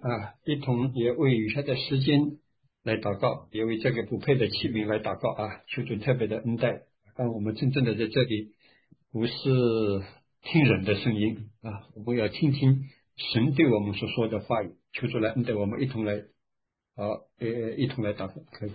一同也为余下的时间来祷告，也为这个不配的器皿来祷告求主特别的恩待，让我们真正的在这里不是听人的声音我们要听听神对我们所说的话语，求主来恩待我们，一同来祷告。可以。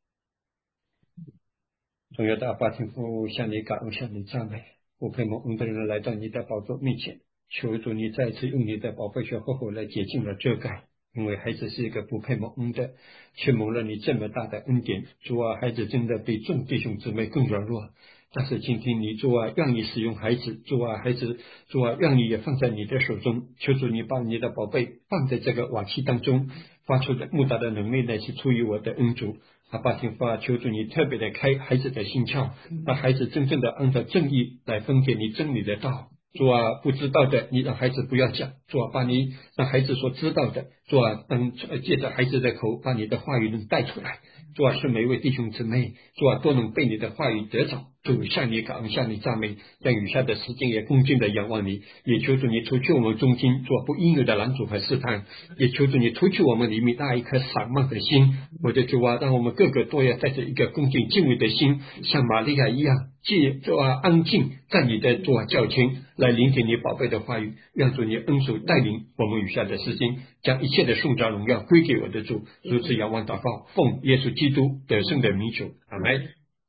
荣耀的阿爸天父，向你感恩，向你赞美，不配蒙恩的人来到你的宝座面前，求主你再次用你的宝贝血厚厚来洁净了遮盖，因为孩子是一个不配蒙恩的，却蒙了你这么大的恩典。主啊，孩子真的比众弟兄姊妹更软弱，但是今天你主啊，让你使用孩子，主啊，孩子，主啊，让你也放在你的手中，求主你把你的宝贝放在这个瓦器当中，发出的莫大的能力呢，是出于我的恩主。阿爸天父求主你特别的开孩子的心窍，让孩子真正的按照正义来分给你真理的道。主啊，不知道的你让孩子不要讲，主啊，把你让孩子所知道的，主啊，借着孩子的口把你的话语能带出来。主啊，是每一位弟兄姊妹，主啊，都能被你的话语得着。主，向你感恩，向你赞美，让余下的时间也恭敬的仰望你，也求主你除去我们中间做不应有的拦阻和试探，也求主你除去我们里面那一颗散漫的心。我的主啊，让我们个个都要带着一个恭敬敬畏的心，像玛利亚一样，安静在你的主啊脚前来聆听你宝贝的话语，让主你恩手带领我们余下的时间，将一切的颂赞荣耀归给我的主。如此仰望祷告，奉耶稣基督得胜的名求，阿们。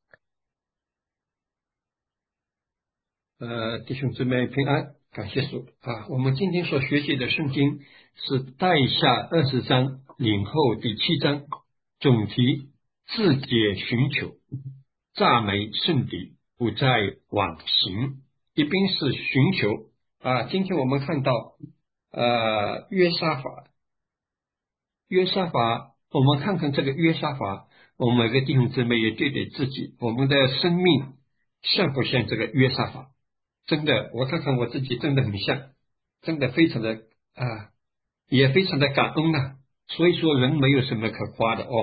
弟兄姊妹平安，感谢主我们今天所学习的圣经是带下20章领后第7章，总题自解寻求，赞美圣敌，不再往行。一边是寻求今天我们看到约沙法，我们看看这个约沙法，我们每个弟兄姊妹也对对自己，我们的生命像不像这个约沙法？真的，我看看我自己真的很像，真的非常的也非常的感恩所以说人没有什么可夸的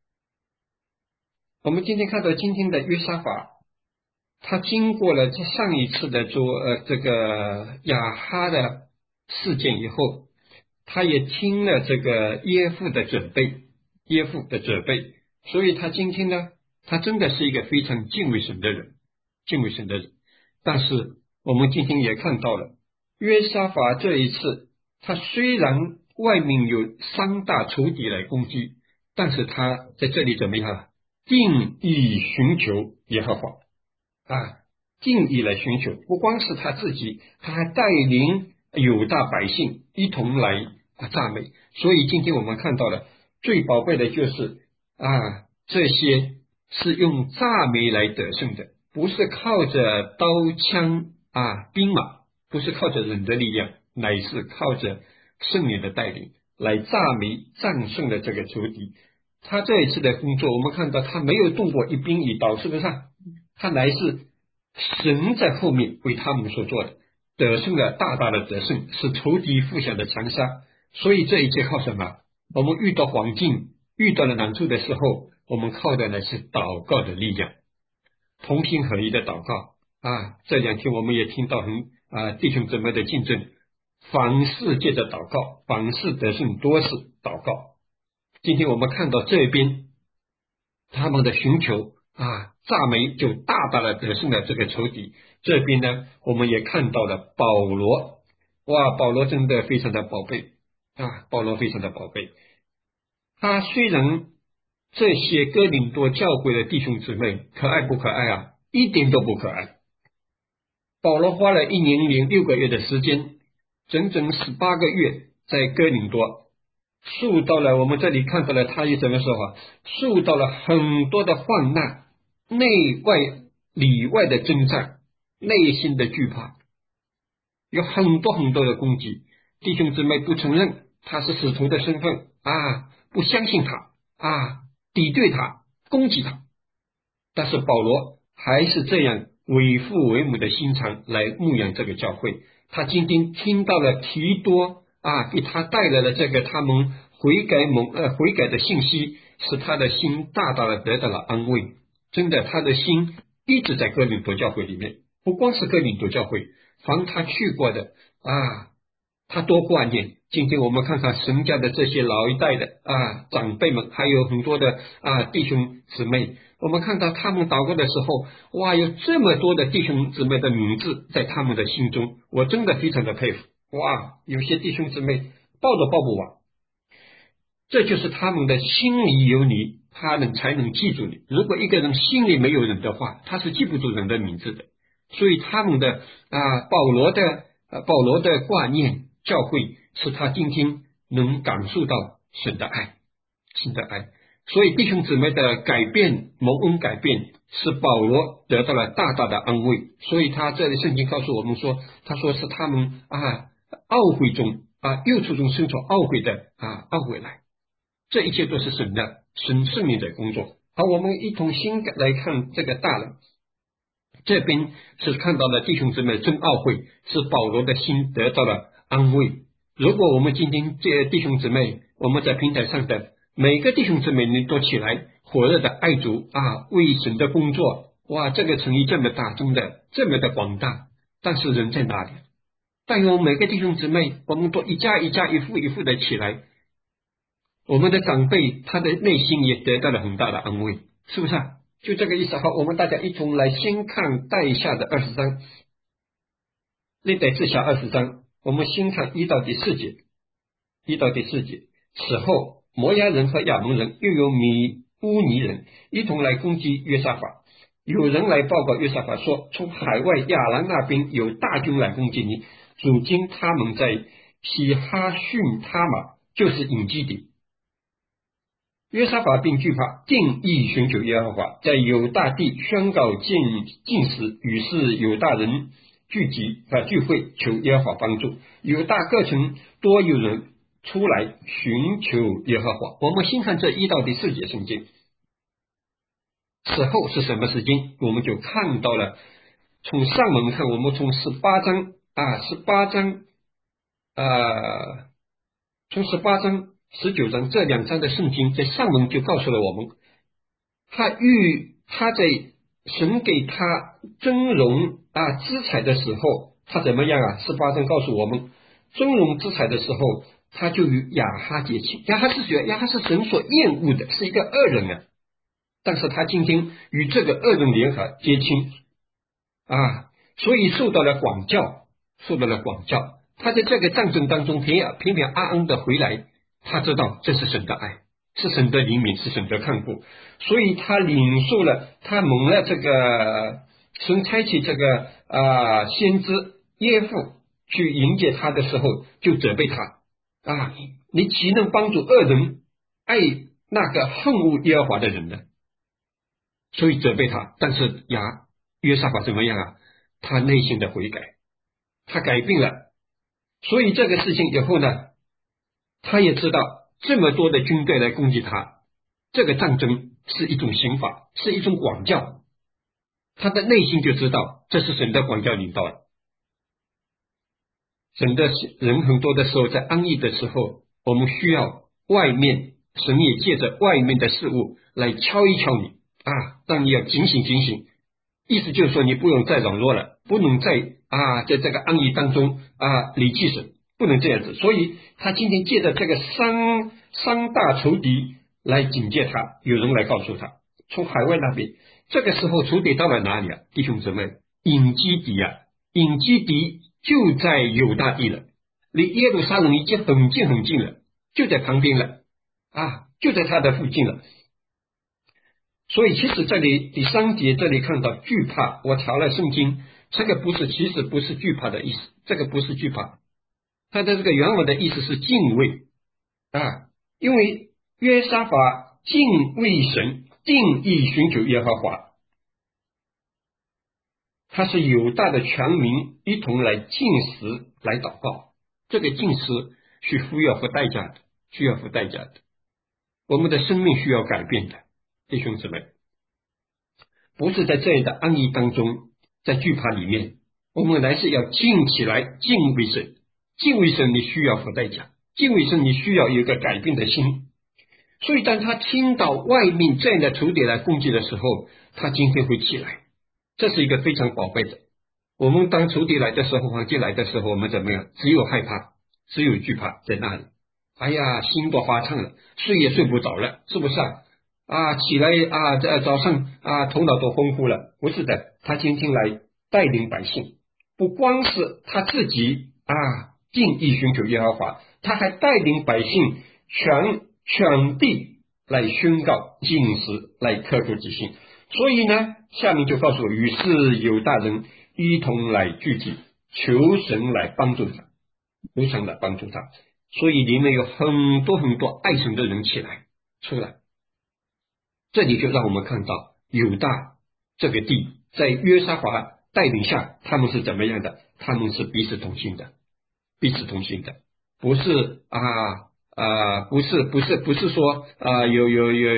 我们今天看到今天的约沙法，他经过了这上一次的这个亚哈的事件以后，他也听了这个耶夫的责备，所以他今天呢，他真的是一个非常敬畏神的人。但是我们今天也看到了约沙法这一次，他虽然外面有3大仇敌来攻击，但是他在这里怎么样？定义寻求耶和华定义来寻求，不光是他自己，他还带领犹大百姓一同来赞美。所以今天我们看到了最宝贝的就是这些是用赞美来得胜的，不是靠着刀枪兵马，不是靠着人的力量，乃是靠着圣灵的带领来赞美战胜了这个仇敌。他这一次的工作，我们看到他没有动过一兵一刀，是不是他乃是神在后面为他们所做的，得胜了大大的得胜，是仇敌负向的强杀。所以这一切靠什么？我们遇到环境遇到了难处的时候，我们靠的呢是祷告的力量，同心合一的祷告这2天我们也听到弟兄姊妹的见证，凡事借着祷告，凡事得胜多是祷告。今天我们看到这边他们的寻求赞美就大大的得胜了这个仇敌。这边呢我们也看到了保罗，保罗真的非常的宝贝他虽然这些哥林多教会的弟兄姊妹可爱不可爱一点都不可爱。保罗花了1年零6个月的时间，整整18个月在哥林多受到了，我们这里看到了他有什么说法，受到了很多的患难，内外里外的征战，内心的惧怕，有很多很多的攻击。弟兄姊妹不承认他是使徒的身份不相信他敌对他，攻击他，但是保罗还是这样为父为母的心肠来牧养这个教会。他今天听到了提多给他带来了这个他们悔改的信息，使他的心大大的得到了安慰。真的，他的心一直在哥林多教会里面，不光是哥林多教会，凡他去过的他多挂念。今天我们看看神家的这些老一代的长辈们，还有很多的弟兄姊妹，我们看到他们祷告的时候，哇，有这么多的弟兄姊妹的名字在他们的心中，我真的非常的佩服。哇，有些弟兄姊妹报都报不完，这就是他们的心里有你，他才能记住你。如果一个人心里没有人的话，他是记不住人的名字的。所以他们的保罗的挂念教会，使他今天能感受到神的爱，神的爱。所以弟兄姊妹的改变，蒙恩改变，使保罗得到了大大的安慰。所以他这里圣经告诉我们说，他说是他们懊悔中忧愁中生出懊悔的懊悔来。这一切都是神圣灵的工作。好，我们一同心来看这个大人，这边是看到了弟兄姊妹真懊悔，是保罗的心得到了安慰。如果我们今天这弟兄姊妹，我们在平台上的每个弟兄姊妹，你都起来火热的爱主为神的工作，哇，这个诚意这么大，真的这么的广大，但是人在哪里？但愿每个弟兄姊妹，我们都一家一家一户一户的起来，我们的长辈他的内心也得到了很大的安慰，是不是就这个意思。好，我们大家一同来先看带下的20章，历代志下20章，我们先看1到第4节。1到第4节，此后摩押人和亚扪人又有米乌尼人一同来攻击约沙法。有人来报告约沙法说，从海外亚兰那边有大军来攻击你，如今他们在皮哈逊他玛，就是隐基底。约沙法并惧怕，定意寻求耶和华，在犹大地宣告禁食，于是犹大人聚会求耶和华帮助。犹大各城多有人出来寻求耶和华。我们先看这1到第4节圣经。此后是什么时间？我们就看到了，从上文看，我们从18章从18章19章这2章的圣经，在上文就告诉了我们，他在神给他尊荣资财的时候，他怎么样18章告诉我们，尊荣资财的时候，他就与亚哈结亲。亚哈是神所厌恶的，是一个恶人但是他今天与这个恶人联合结亲所以受到了管教。他在这个战争当中平平安安的回来，他知道这是神的爱，是神的怜悯，是神的看顾，所以他领受了，他蒙了这个神差遣这个先知耶父去迎接他的时候，就责备他你岂能帮助恶人爱那个恨恶耶和华的人呢？所以责备他。但是约沙法怎么样他内心的悔改，他改变了。所以这个事情以后呢，他也知道这么多的军队来攻击他，这个战争是一种刑罚，是一种管教，他的内心就知道这是神的管教领导了。神的人很多的时候，在安逸的时候，我们需要外面，神也借着外面的事物来敲一敲你让你要警醒，意思就是说你不用再软弱了，不能再在这个安逸当中离弃神，不能这样子。所以他今天借着这个三大仇敌来警戒他，有人来告诉他，从海外那边，这个时候仇敌到了哪里弟兄姊妹，隐基底就在犹大地了，离耶路撒冷已经很近了，就在旁边了就在他的附近了。所以其实这里第3节这里看到惧怕，我查了圣经，这个其实不是惧怕的意思，这个不是惧怕，它的这个原文的意思是敬畏因为约沙法敬畏神，定意寻求耶和华，他是犹大的全民一同来禁食来祷告，这个禁食需要付代价的，我们的生命需要改变的，弟兄姊妹，不是在这样的安逸当中，在惧怕里面，我们乃是要静起来敬畏神。敬畏神你需要付代价，敬畏神你需要有一个改变的心。所以当他听到外面这样的仇敌来攻击的时候，他今天会起来，这是一个非常宝贝的。我们当仇敌来的时候，环境来的时候，我们怎么样？只有害怕， 只有惧怕在那里。哎呀，心都发烫了，睡也睡不着了，是不是起来早上头脑都昏乎了。不是的，他今天来带领百姓，不光是他自己尽意寻求耶和华，他还带领百姓全地来宣告禁食，来刻苦己心。所以呢，下面就告诉我，于是犹大人一同来聚集，求神来帮助他，求神来帮助他。所以里面有很多很多爱神的人出来。这里就让我们看到犹大这个地在约沙法带领下，他们是怎么样的？他们是彼此同心的，不是不是说有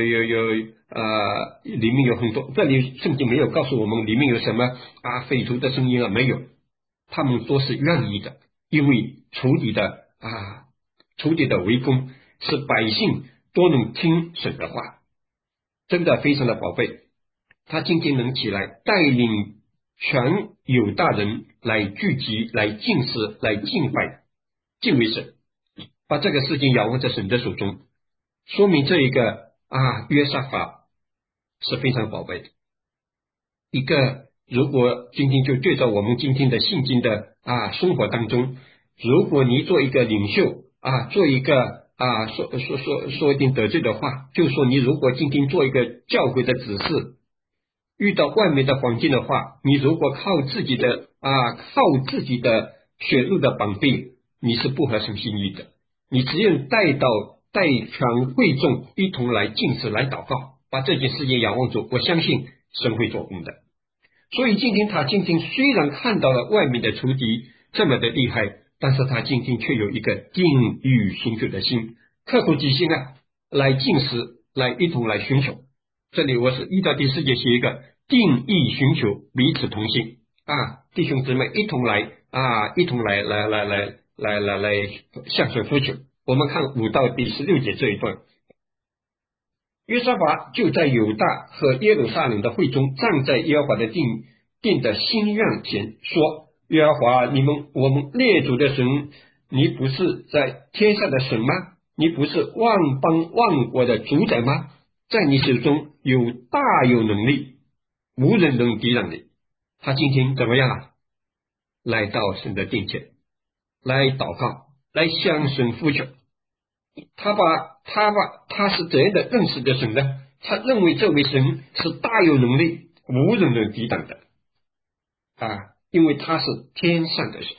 里面有很多，这里圣经没有告诉我们里面有什么匪徒的声音没有，他们都是愿意的，因为仇敌的围攻使百姓都能听神的话，真的非常的宝贝。他今天能起来带领全犹大人来聚集，来敬事，来敬拜敬畏神，把这个事情仰望在神的手中，说明这一个约沙法是非常宝贝的一个。如果今天就对照我们今天的信经的生活当中，如果你做一个领袖做一个说一点得罪的话，就说你如果今天做一个教会的指示，遇到外面的环境的话，你如果靠自己的血肉的绑臂，你是不合神心意的。你只有带全会众一同来禁食，来祷告，把这件事情仰望住，我相信神会做工的。所以今天虽然看到了外面的仇敌这么的厉害，但是他今天却有一个定义寻求的心，刻苦己心来禁食，来一同来寻求。这里我是依照第4节写一个定义寻求，彼此同心弟兄姊妹一同来向神呼求。我们看5到第16节这一段，约沙法就在犹大和耶路撒冷的会中，站在耶和华的殿的新院前说：耶和华，我们列祖的神，你不是在天上的神吗？你不是万邦万国的主宰吗？在你手中大有能力，无人能抵挡你。他今天怎么样来到神的殿前，来祷告，来向神呼求。他是怎样的认识的神呢？他认为这位神是大有能力，无人能抵挡的因为他是天上的神。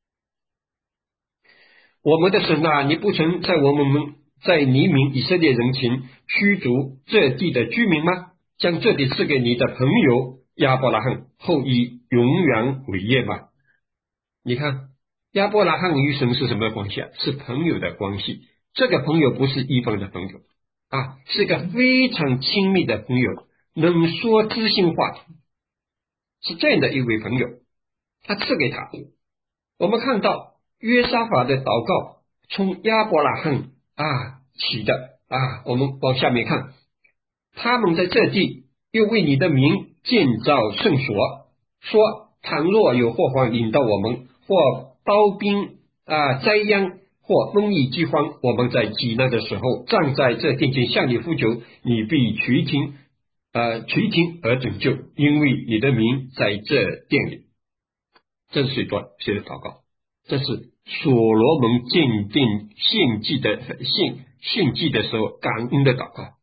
我们的神你不曾在黎明以色列人前驱逐这地的居民吗？将这地赐给你的朋友亚伯拉罕后裔永远为业吗？你看亚伯拉罕与神是什么关系是朋友的关系。这个朋友不是一般的朋友是个非常亲密的朋友，能说知心话，是这样的一位朋友，他赐给他。我们看到约沙法的祷告从亚伯拉罕起的我们往下面看，他们在这地又为你的名建造圣所，说倘若有祸患临到我们，或刀兵灾殃，或瘟疫饥荒，我们在极难的时候站在这殿前向你呼求，你必垂听而拯救，因为你的名在这殿里。这是一段谁的祷告？这是所罗门鉴定献祭的时候感恩的祷告。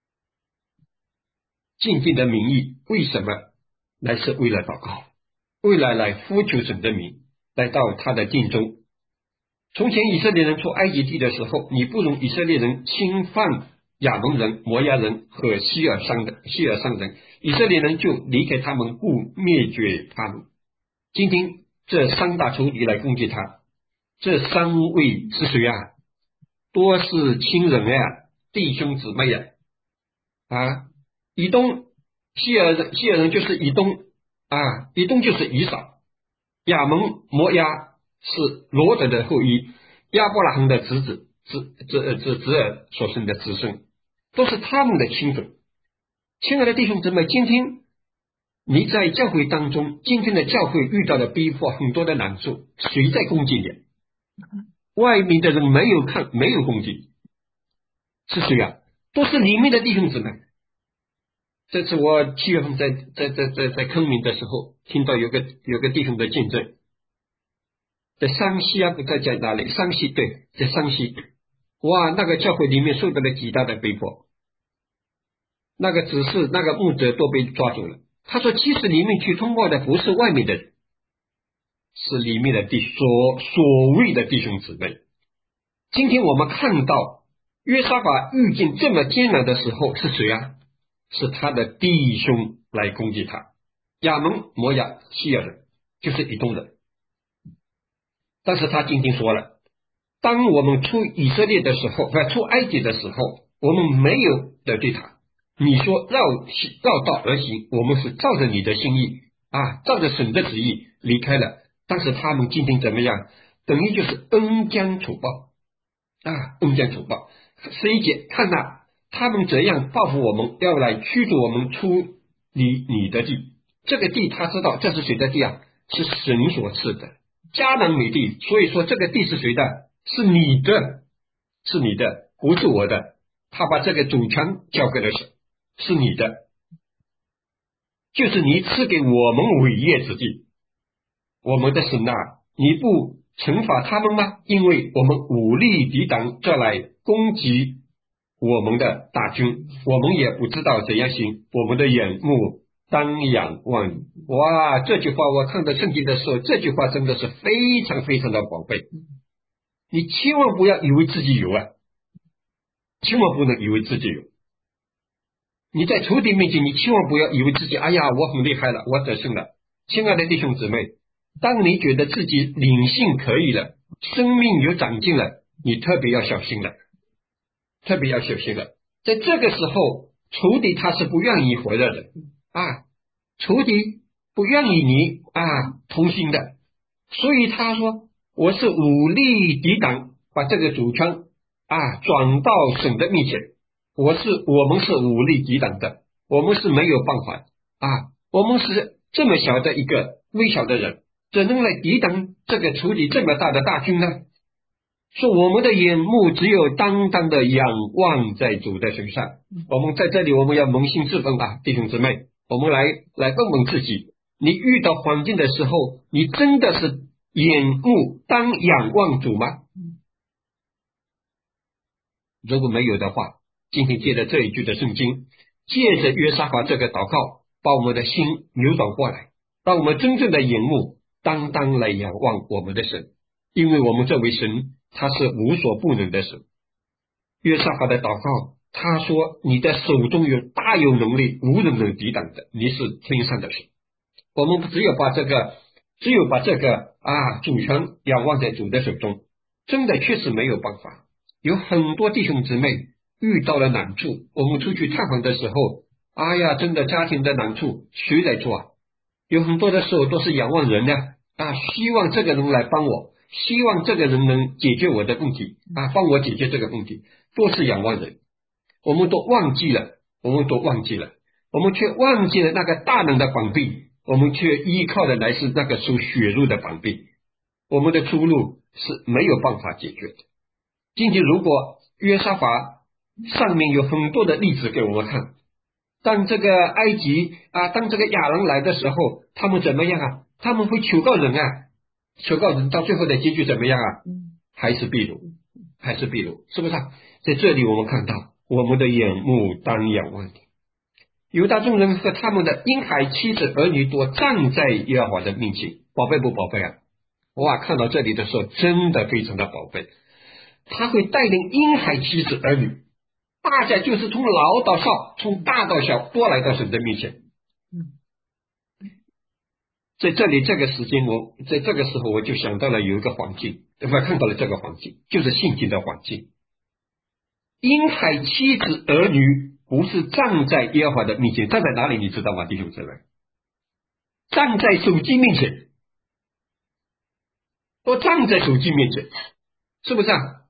鉴定的名义为什么来？是为了祷告，为了来呼求神的名，来到他的殿中。从前以色列人出埃及地的时候，你不容以色列人侵犯亚蒙人、摩押人和希尔桑人，以色列人就离开他们，故灭绝他们。今天这3大仇敌来攻击他，这3位是谁多是亲人弟兄姊妹以东希尔人就是以东以东就是以扫，亚蒙摩押是罗德的后裔，亚伯拉罕的侄儿所生的子孙，都是他们的亲属。亲爱的弟兄姊妹，今天你在教会当中，今天的教会遇到的逼迫很多的难处，谁在攻击你？ 外面的人没有看，没有攻击，是谁啊？都是里面的弟兄姊妹。这次我7月份在昆明的时候，听到有个弟兄的见证，在山西啊，不知道在哪里，山西，对，在山西，哇，那个教会里面受到了极大的逼迫，那个只是那个牧者都被抓走了。他说，其实里面去通报的不是外面的人，是里面的所谓的弟兄姊妹。今天我们看到约沙法遇见这么艰难的时候，是谁啊？是他的弟兄来攻击他，亚门、摩亚、西尔人，就是以东人。但是他今天说了，当我们出以色列的时候，出埃及的时候，我们没有得罪他。你说绕道而行，我们是照着你的心意啊，照着神的旨意离开了。但是他们今天怎么样？等于就是恩将仇报啊，恩将仇报。11节，看哪，他们怎样报复我们，要来驱逐我们出你的地。这个地他知道这是谁的地啊？是神所赐的迦南美地。所以说这个地是谁的？是你的，是你的，不是我的。他把这个主权交给了神，是你的，就是你赐给我们伟业之地。我们的神啊，你不惩罚他们吗？因为我们武力抵挡，这来攻击我们的大军，我们也不知道怎样行，我们的眼目当仰望你。哇，这句话我看到圣经的时候，这句话真的是非常非常的宝贝。你千万不要以为自己有啊，千万不能以为自己有。你在仇敌面前，你千万不要以为自己哎呀我很厉害了，我得胜了。亲爱的弟兄姊妹，当你觉得自己灵性可以了，生命有长进了，你特别要小心了，特别要小心了。在这个时候，仇敌他是不愿意活着的啊，仇敌不愿意你同心的，所以他说我是武力抵挡，把这个主权转到神的面前。我们是武力抵挡的，我们是没有办法我们是这么小的一个微小的人，怎能来抵挡这个处理这么大的大军呢？说我们的眼目只有单单的仰望在主的身上。我们在这里我们要扪心自问弟兄姊妹，我们来问问自己，你遇到环境的时候，你真的是眼目当仰望主吗？如果没有的话，今天借着这一句的圣经，借着约沙法这个祷告，把我们的心扭转过来，让我们真正的眼目单单来仰望我们的神，因为我们这位神他是无所不能的神。约沙法的祷告，他说你的手中有大有能力，无人能抵挡的，你是天上的神。我们只有把这个主权仰望在主的手中，真的确实没有办法。有很多弟兄姊妹遇到了难处，我们出去探访的时候，真的家庭的难处谁来做啊？有很多的时候都是仰望人的希望这个人来帮我，希望这个人能解决我的问题帮我解决这个问题，都是仰望人。我们都忘记了，我们却忘记了那个大能的膀臂，我们却依靠的来是那个属血肉的膀臂，我们的出路是没有办法解决的。今天如果约沙法上面有很多的例子给我们看，当这个埃及当这个亚人来的时候，他们怎么样他们会求告人求告人，到最后的结局怎么样还是被掳，是不是在这里我们看到我们的眼目当仰望你。犹大众人和他们的婴孩妻子儿女都站在耶和华的面前，宝贝不宝贝看到这里的时候真的非常的宝贝。他会带领婴孩妻子儿女，大家就是从老到少，从大到小都来到神的面前。在这里这个时间，在这个时候我就想到了有一个环境，我看到了这个环境，就是信心的环境。婴孩妻子儿女不是站在耶和华的面前，站在哪里你知道吗？弟兄姊妹，站在手机面前，都站在手机面前，是不是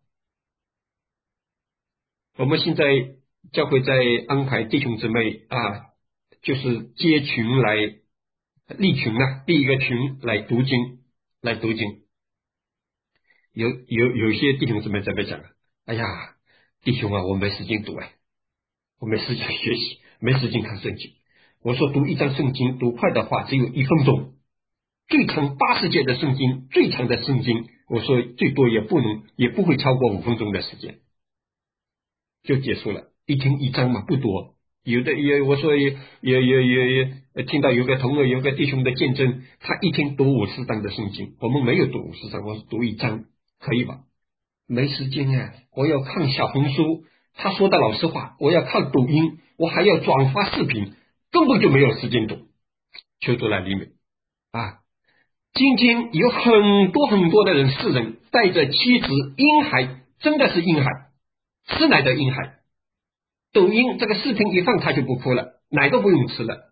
我们现在教会在安排弟兄姊妹就是接群来立群立一个群来读经。 有些弟兄姊妹在那讲，哎呀，弟兄啊，我没时间读我没时间学习，没时间看圣经。我说读一章圣经读快的话只有1分钟，最长80节的圣经，最长的圣经，我说最多也不会超过5分钟的时间就结束了，一天一章嘛，不多。有的我说也听到有个弟兄的见证，他一天读50章的圣经，我们没有读50章，我是读1章，可以吧？没时间我要看小红书，他说的老实话，我要看抖音，我还要转发视频，根本就没有时间读。求主来怜悯啊！今天有很多的世人带着妻子婴孩，真的是婴孩，吃奶的婴孩，抖音这个视频一放他就不哭了，奶都不用吃了。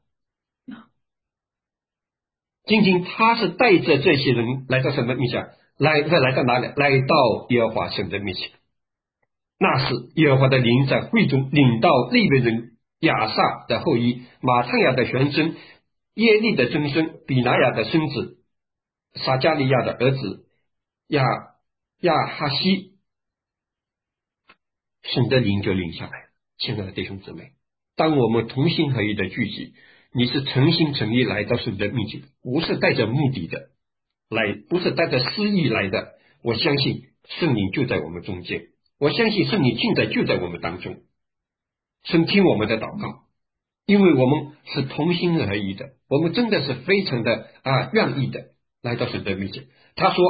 今天他是带着这些人来到什么面前？来到哪里？来到耶和华神的面前。那是耶和华的灵在会中领到利未人亚萨的后裔马探亚的玄孙耶利的曾孙比拿雅的孙子撒加利亚的儿子亚哈西，神的灵就领下来。亲爱的弟兄姊妹，当我们同心合一的聚集，你是诚心诚意来到神的面前，不是带着目的的来，不是带着私意来的。我相信圣灵就在我们中间，我相信圣灵现在就在我们当中，神听我们的祷告，因为我们是同心合一的，我们真的是非常的愿意的来到神的面前。他说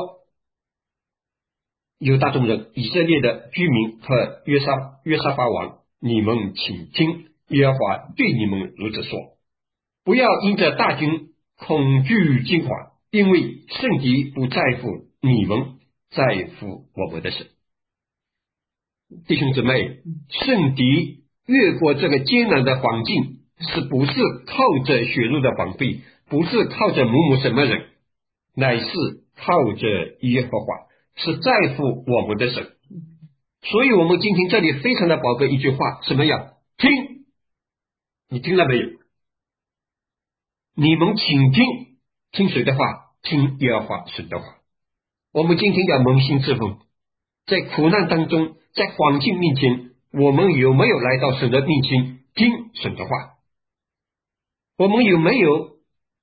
犹大众人以色列的居民和约沙法王，你们请听，耶和华对你们如此说，不要因着大军恐惧惊惶，因为圣敌不在乎你们，在乎我们的神。弟兄姊妹，圣敌越过这个艰难的环境，是不是靠着血肉的防备，不是靠着某什么人，乃是靠着耶和华，是在乎我们的神。所以我们今天这里非常的宝贵一句话，什么呀？听，你听了没有？你们请听，听谁的话？听耶和华神的话。我们今天要扪心自问，在苦难当中，在环境面前，我们有没有来到神的面前听神的话？我们有没有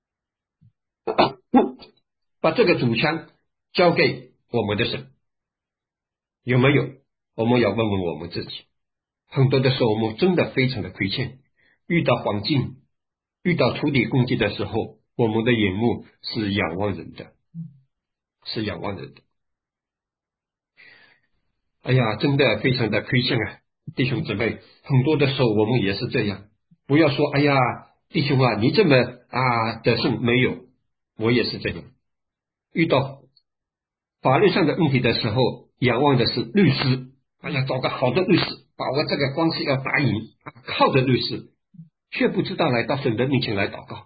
把这个主枪交给我们的神？有没有？我们要问问我们自己。很多的时候我们真的非常的亏欠，遇到环境，遇到土地攻击的时候，我们的眼目是仰望人的，是仰望人的。哎呀，真的非常的亏欠弟兄姊妹，很多的时候我们也是这样。不要说哎呀，弟兄你这么得胜，没有，我也是这样。遇到法律上的问题的时候，仰望的是律师，哎呀，找个好的律师，把我这个官司要打赢，靠着律师，却不知道来到神的面前来祷告，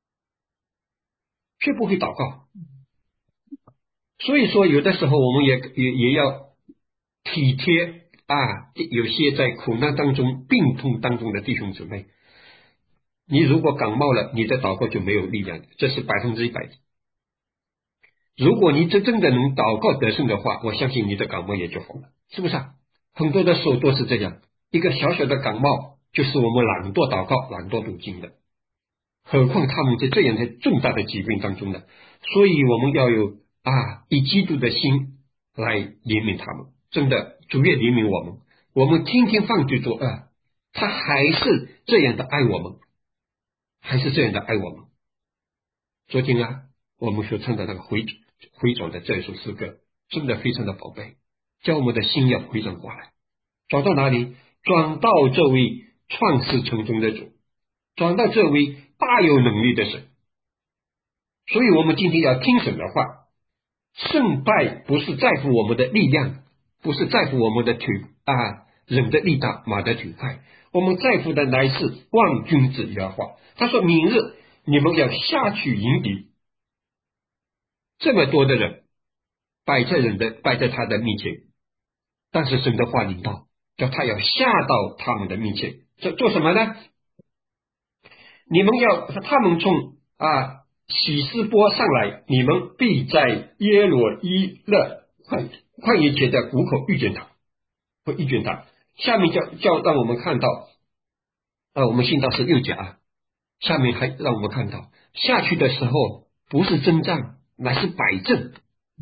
却不会祷告。所以说有的时候我们也要体贴有些在苦难当中病痛当中的弟兄姊妹，你如果感冒了，你的祷告就没有力量，这是100%的。如果你真正的能祷告得胜的话，我相信你的感冒也就好了，是不是很多的时候都是这样，一个小小的感冒就是我们懒惰祷告懒惰读经的，何况他们在这样的重大的疾病当中呢？所以我们要有以基督的心来怜悯他们。真的，主越怜悯我们，我们天天放嘴说他还是这样的爱我们，还是这样的爱我们。昨天我们所唱的那个回转的这一首诗歌，真的非常的宝贝，叫我们的心要回转过来，转到哪里？转到这位创世成终的主，转到这位大有能力的神。所以我们今天要听神的话，胜败不是在乎我们的力量，不是在乎我们的人的力大马的腿快，我们在乎的乃是万军之耶和华。他说明日你们要下去迎敌，这么多的人摆在他的面前，但是神的话领到，叫他要下到他们的面前，做什么呢？你们要他们从喜斯波上来，你们必在耶罗伊勒旷野且在谷口遇见他，会遇见他。下面让我们看到我们信道是6节下面还让我们看到下去的时候不是征战，乃是摆阵，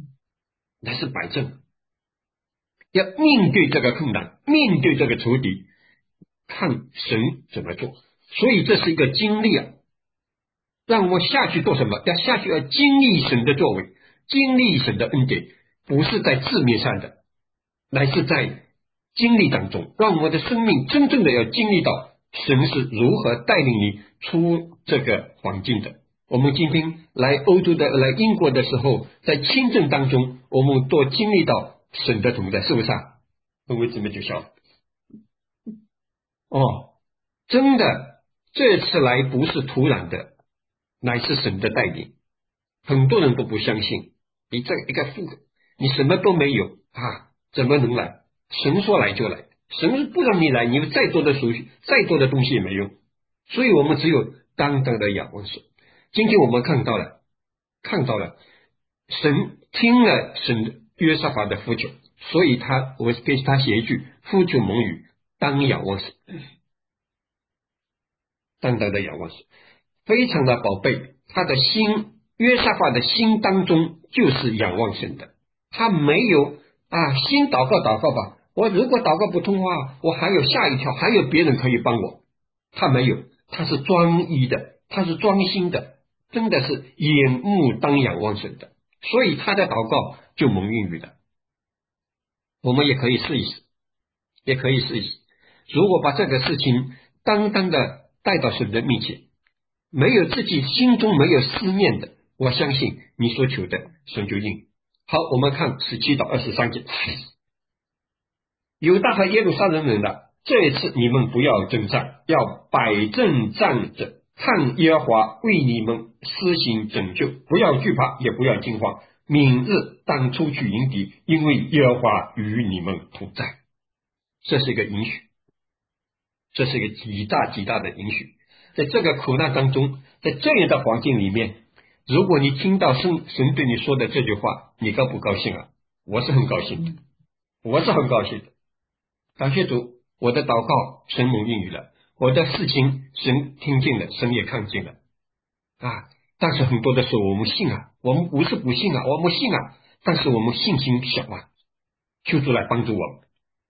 要面对这个困难，面对这个仇敌，看神怎么做。所以这是一个经历让我们下去做什么？要下去要经历神的作为，经历神的恩典，不是在字面上的，乃是在经历当中，让我们的生命真正的要经历到神是如何带领你出这个环境的。我们今天来欧洲的来英国的时候，在签证当中我们都经历到神的同在，是不是各位姊妹就晓得真的这次来不是突然的，乃是神的带领。很多人都不相信，你这一个你什么都没有怎么能来？神说来就来，神不让你来，你再多的东西也没用。所以我们只有单单的仰望神。今天我们看到了神听了神约沙法的呼求，所以我给他写一句呼求蒙语，当仰望神，单单的仰望神，非常的宝贝。他的心，约沙法的心当中就是仰望神的，他没有先祷告吧，我如果祷告不通的话，我还有下一条，还有别人可以帮我。他没有，他是专一的，他是专心的，真的是眼目当仰望神的，所以他的祷告就蒙应允了。我们也可以试一试，如果把这个事情单单的带到神的面前，没有自己心中没有思念的，我相信你所求的神就应。好，我们看17到23节。犹大和耶路撒冷人了，这一次你们不要征战，要摆阵站着，看耶和华为你们施行拯救，不要惧怕，也不要惊慌。明日当出去迎敌，因为耶和华与你们同在。这是一个允许，这是一个极大的允许。在这个苦难当中，在这样的环境里面，如果你听到神对你说的这句话，你高不高兴我是很高兴的，感谢主，我的祷告神蒙应允了，我的事情神听见了，神也看见了但是很多的时候我们信我们不是不信我们信但是我们信心小求主来帮助我们。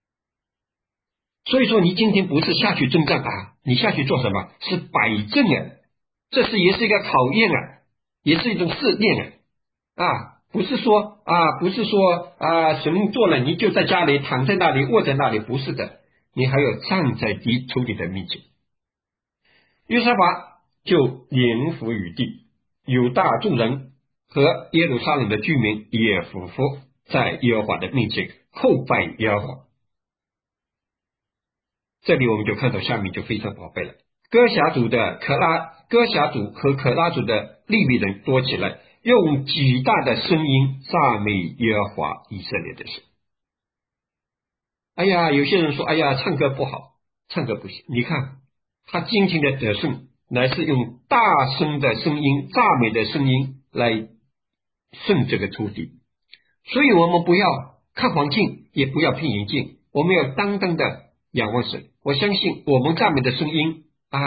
所以说你今天不是下去征战你下去做什么？是摆阵这也是一个考验也是一种试炼不是说神做了你就在家里躺在那里卧在那里，不是的，你还要站在仇敌的面前。约沙法就连伏于地，犹大众人和耶路撒冷的居民也俯伏在耶和华的面前叩拜耶和华。这里我们就看到下面就非常宝贝了，哥辖族和可拉族的利未人多起来，用极大的声音赞美耶和华以色列的神。有些人说唱歌不好，唱歌不行，你看他今天的得胜乃是用大声的声音赞美的声音来胜这个仇敌。所以我们不要看环境，也不要凭眼镜，我们要单单的仰望神。我相信我们赞美的声音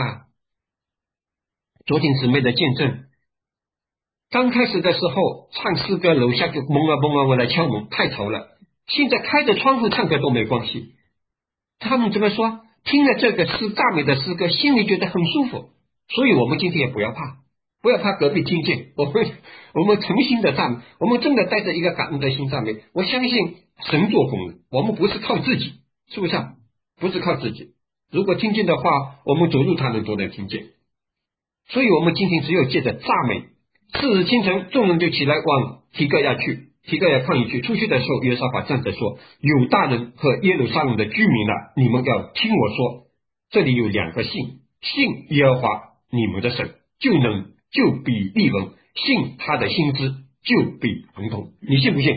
昨天姊妹的见证，刚开始的时候唱诗歌楼下就蒙我来敲门，太吵了，现在开着窗户唱歌都没关系。他们怎么说？听了这个赞美的诗歌，心里觉得很舒服。所以我们今天也不要怕隔壁听见，我们诚心的赞美，我们真的带着一个感恩的心赞美。我相信神做工的，我们不是靠自己，是不是不是靠自己，如果听见的话，我们走路他们都能听见。所以我们今天只有借着赞美。次日清晨，众人就起来往提各亚抗议去。出去的时候，约沙法站着说，犹大人和耶路撒冷的居民你们要听我说，这里有2个信耶和华你们的神，就必立稳，信他的心知就必亨通。你信不信？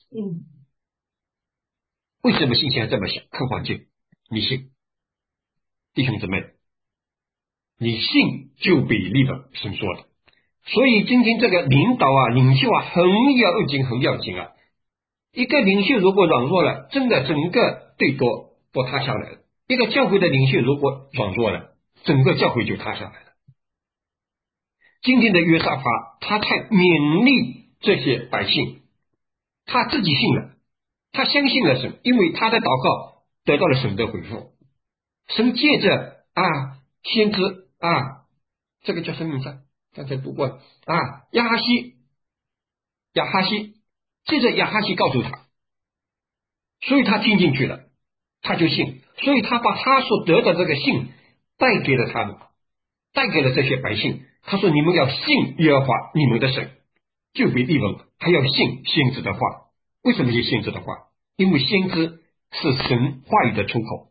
为什么信现在这么想？看环境，你信，弟兄姊妹，你信就必立稳，神说的。所以今天这个领导领袖很要紧一个领袖如果软弱了，真的整个队都塌下来了。一个教会的领袖如果软弱了，整个教会就塌下来了。今天的约沙法，他太勉励这些百姓，他自己信了，他相信了神，因为他的祷告得到了神的回复。神借着先知这个叫什么名字？刚才读过了亚哈西，借着亚哈西告诉他，所以他听进去了，他就信，所以他把他所得的这个信带给了他们，带给了这些百姓。他说：“你们要信耶和华你们的神，就比利文还要信先知的话。”为什么是先知的话？因为先知是神话语的出口。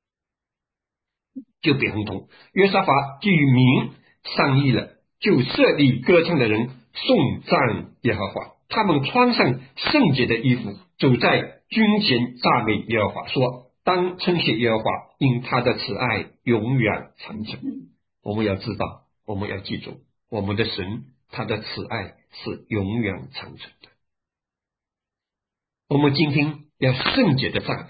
就比亨通，约沙法基于民商议了，就设立歌唱的人颂赞耶和华，他们穿上圣洁的衣服，走在军前赞美耶和华，说：“当称谢耶和华，因他的慈爱永远长存。”我们要知道，我们要记住，我们的神他的慈爱是永远长存的。我们今天要圣洁的赞美。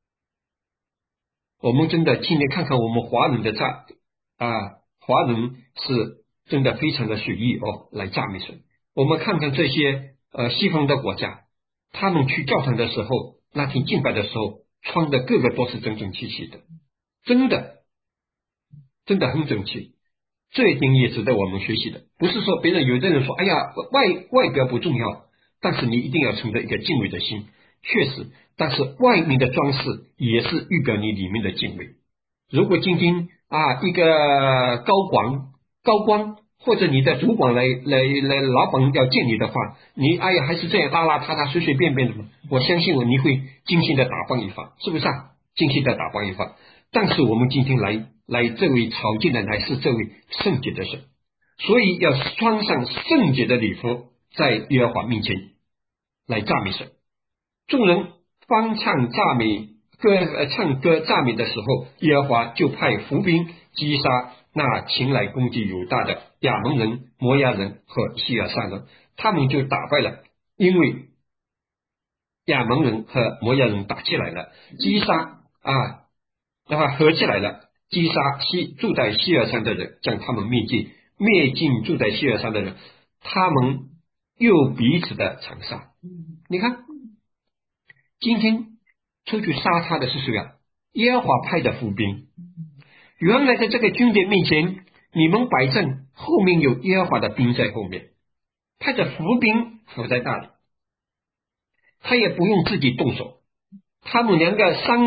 我们真的今天看看我们华人的华人是真的非常的随意来赞美神。我们看看这些西方的国家，他们去教堂的时候，那天敬拜的时候，穿的个个都是整整齐齐的，真的很整齐。这一点也值得我们学习的。不是说有的人说，哎呀，外表不重要，但是你一定要存着一个敬畏的心。确实，但是外面的装饰也是预表你里面的敬畏。如果今天一个高官或者你的主管来老板要见你的话，你还是这样邋邋遢遢随随便便的嘛，我相信你会精心的打扮一番，是不是精心的打扮一番。但是我们今天来这位朝见的乃是这位圣洁的神，所以要穿上圣洁的礼服，在耶和华面前来赞美神。众人欢唱赞美唱歌赞美的时候，耶和华就派伏兵击杀那前来攻击犹大的亚扪人、摩押人和西尔山人，他们就打败了，因为亚扪人和摩押人打起来了，击杀合起来了，击杀住在西尔山的人，将他们灭尽住在西尔山的人，他们又彼此的残杀。你看今天出去杀他的是谁耶和华派的伏兵。原来在这个军队面前，你们摆阵，后面有耶和华的兵在后面，派着伏兵伏在那里，他也不用自己动手，他们两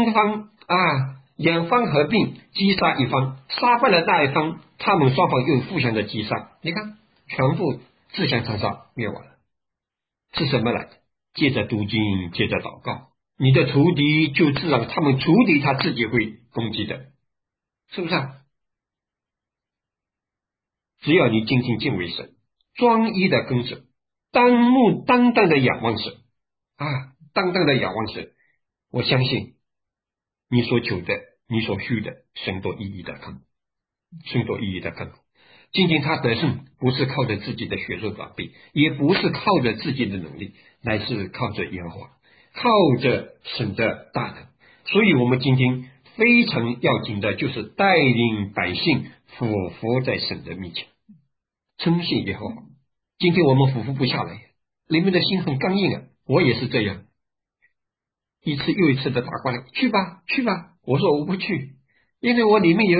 方合并击杀一方，杀败了那一方，他们双方又互相的击杀，你看全部自相残杀灭亡了。是什么来的？借着读经，借着祷告，你的仇敌就自然他们仇敌他自己会攻击的，是不是只要你精心敬畏神，专一的跟着，当当的仰望神当当的仰望神，我相信你所求的你所需的神都一一的看。今天他得胜不是靠着自己的血肉宝贝，也不是靠着自己的能力，乃是靠着耶和华，靠着神的大能。所以我们今天非常要紧的就是带领百姓俯伏在神的面前，称谢耶和华。今天我们俯伏不下来，你们的心很刚硬我也是这样，一次又一次的打过来，去吧，我说我不去，因为我里面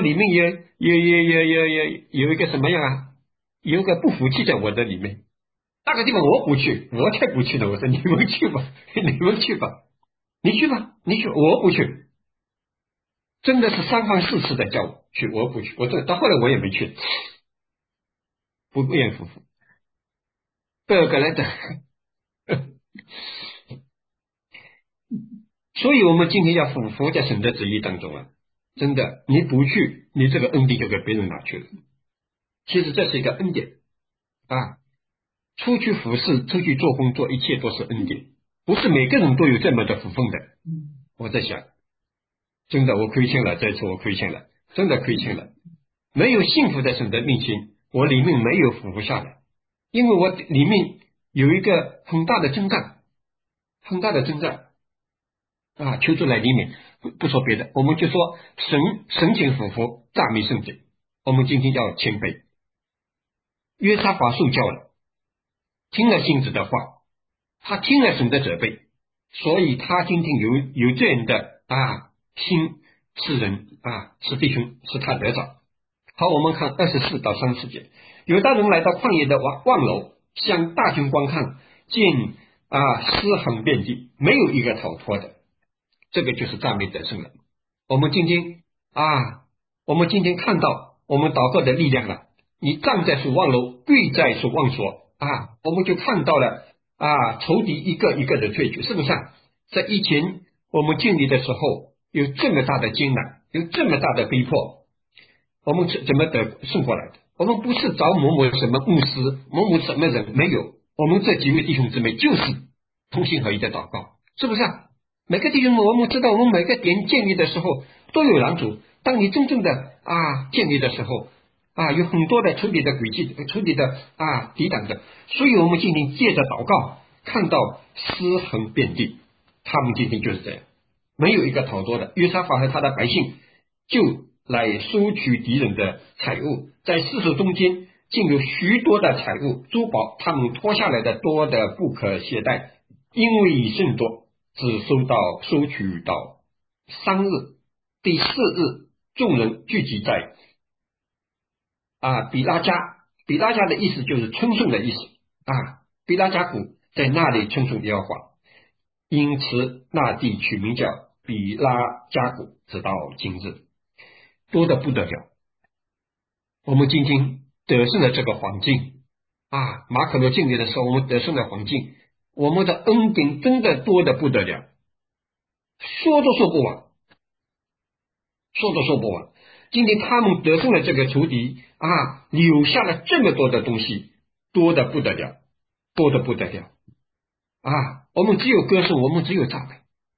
有一个什么样有一个不服气在我的里面，那个地方我不去，我才不去呢。我说你们去吧，你去吧，我不去。真的是3番4次的叫我去，我不去。到后来我也没去，不愿服。个来的。所以我们今天要俯伏在神的旨意当中真的，你不去，你这个恩典就给别人拿去了。其实这是一个恩典出去服侍，出去做工作，一切都是恩典，不是每个人都有这么的福分的。我在想，真的我亏欠了，这次我亏欠了，真的亏欠了。没有幸福在神的面前，我里面没有俯伏下来，因为我里面有一个很大的征战， 很大的征战啊，求主来怜悯，不说别的，我们就说神情俯伏，赞美圣者。我们今天要谦卑。约沙法受教了，听了先知的话，他听了神的责备，所以他今天有这样的心，是人是弟兄，是他得着。好，我们看24到30节，犹大人来到旷野的望楼，向大军观看，见尸横遍地，没有一个逃脱的。这个就是赞美得胜了。我们今天看到我们祷告的力量了。你站在所望楼，跪在所望所我们就看到了仇敌一个一个的退去，是不是在以前我们建立的时候有这么大的艰难，有这么大的逼迫，我们怎么得胜过来的？我们不是找某某什么牧师，某某什么人，没有，我们这几位弟兄姊妹就是同心合一的祷告，是不是每个弟兄们，我们知道我们每个点建立的时候都有拦阻，当你真正的建立的时候有很多的处理的轨迹，处理的抵挡的，所以我们今天借着祷告看到尸横遍地，他们今天就是这样，没有一个逃脱的。约沙法和他的百姓就来收取敌人的财物，在尸首中间竟有许多的财物珠宝，他们脱下来的多的不可携带，因为甚多，只收取到3日。第4日，众人聚集在比拉加的意思就是称颂的意思比拉加谷，在那里称颂耶和华，因此那地取名叫比拉加谷，直到今日，多得不得了。我们今天得胜的这个环境马可罗建立的时候，我们得胜的环境，我们的恩典真的多得不得了，说都说不完。今天他们得胜了这个仇敌留下了这么多的东西，多得不得了我们只有歌颂，我们只有赞美，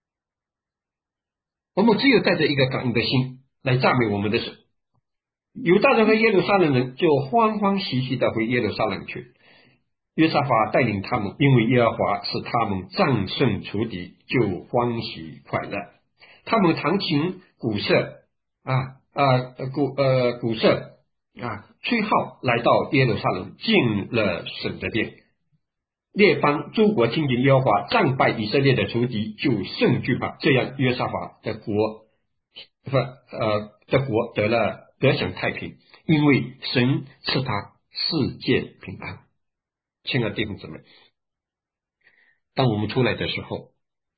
我们只有带着一个感恩的心来赞美我们的神。犹大人和耶路撒冷人就欢欢喜喜的回耶路撒冷去，约沙法带领他们，因为耶和华使他们战胜仇敌，就欢喜快乐。他们弹琴鼓瑟吹号，来到耶路撒冷，进了神的殿。列邦诸国听见耶和华战败以色列的仇敌，就甚惧怕。这样约沙法的国得享太平，因为神赐他世界平安。亲爱的弟兄姊妹，当我们出来的时候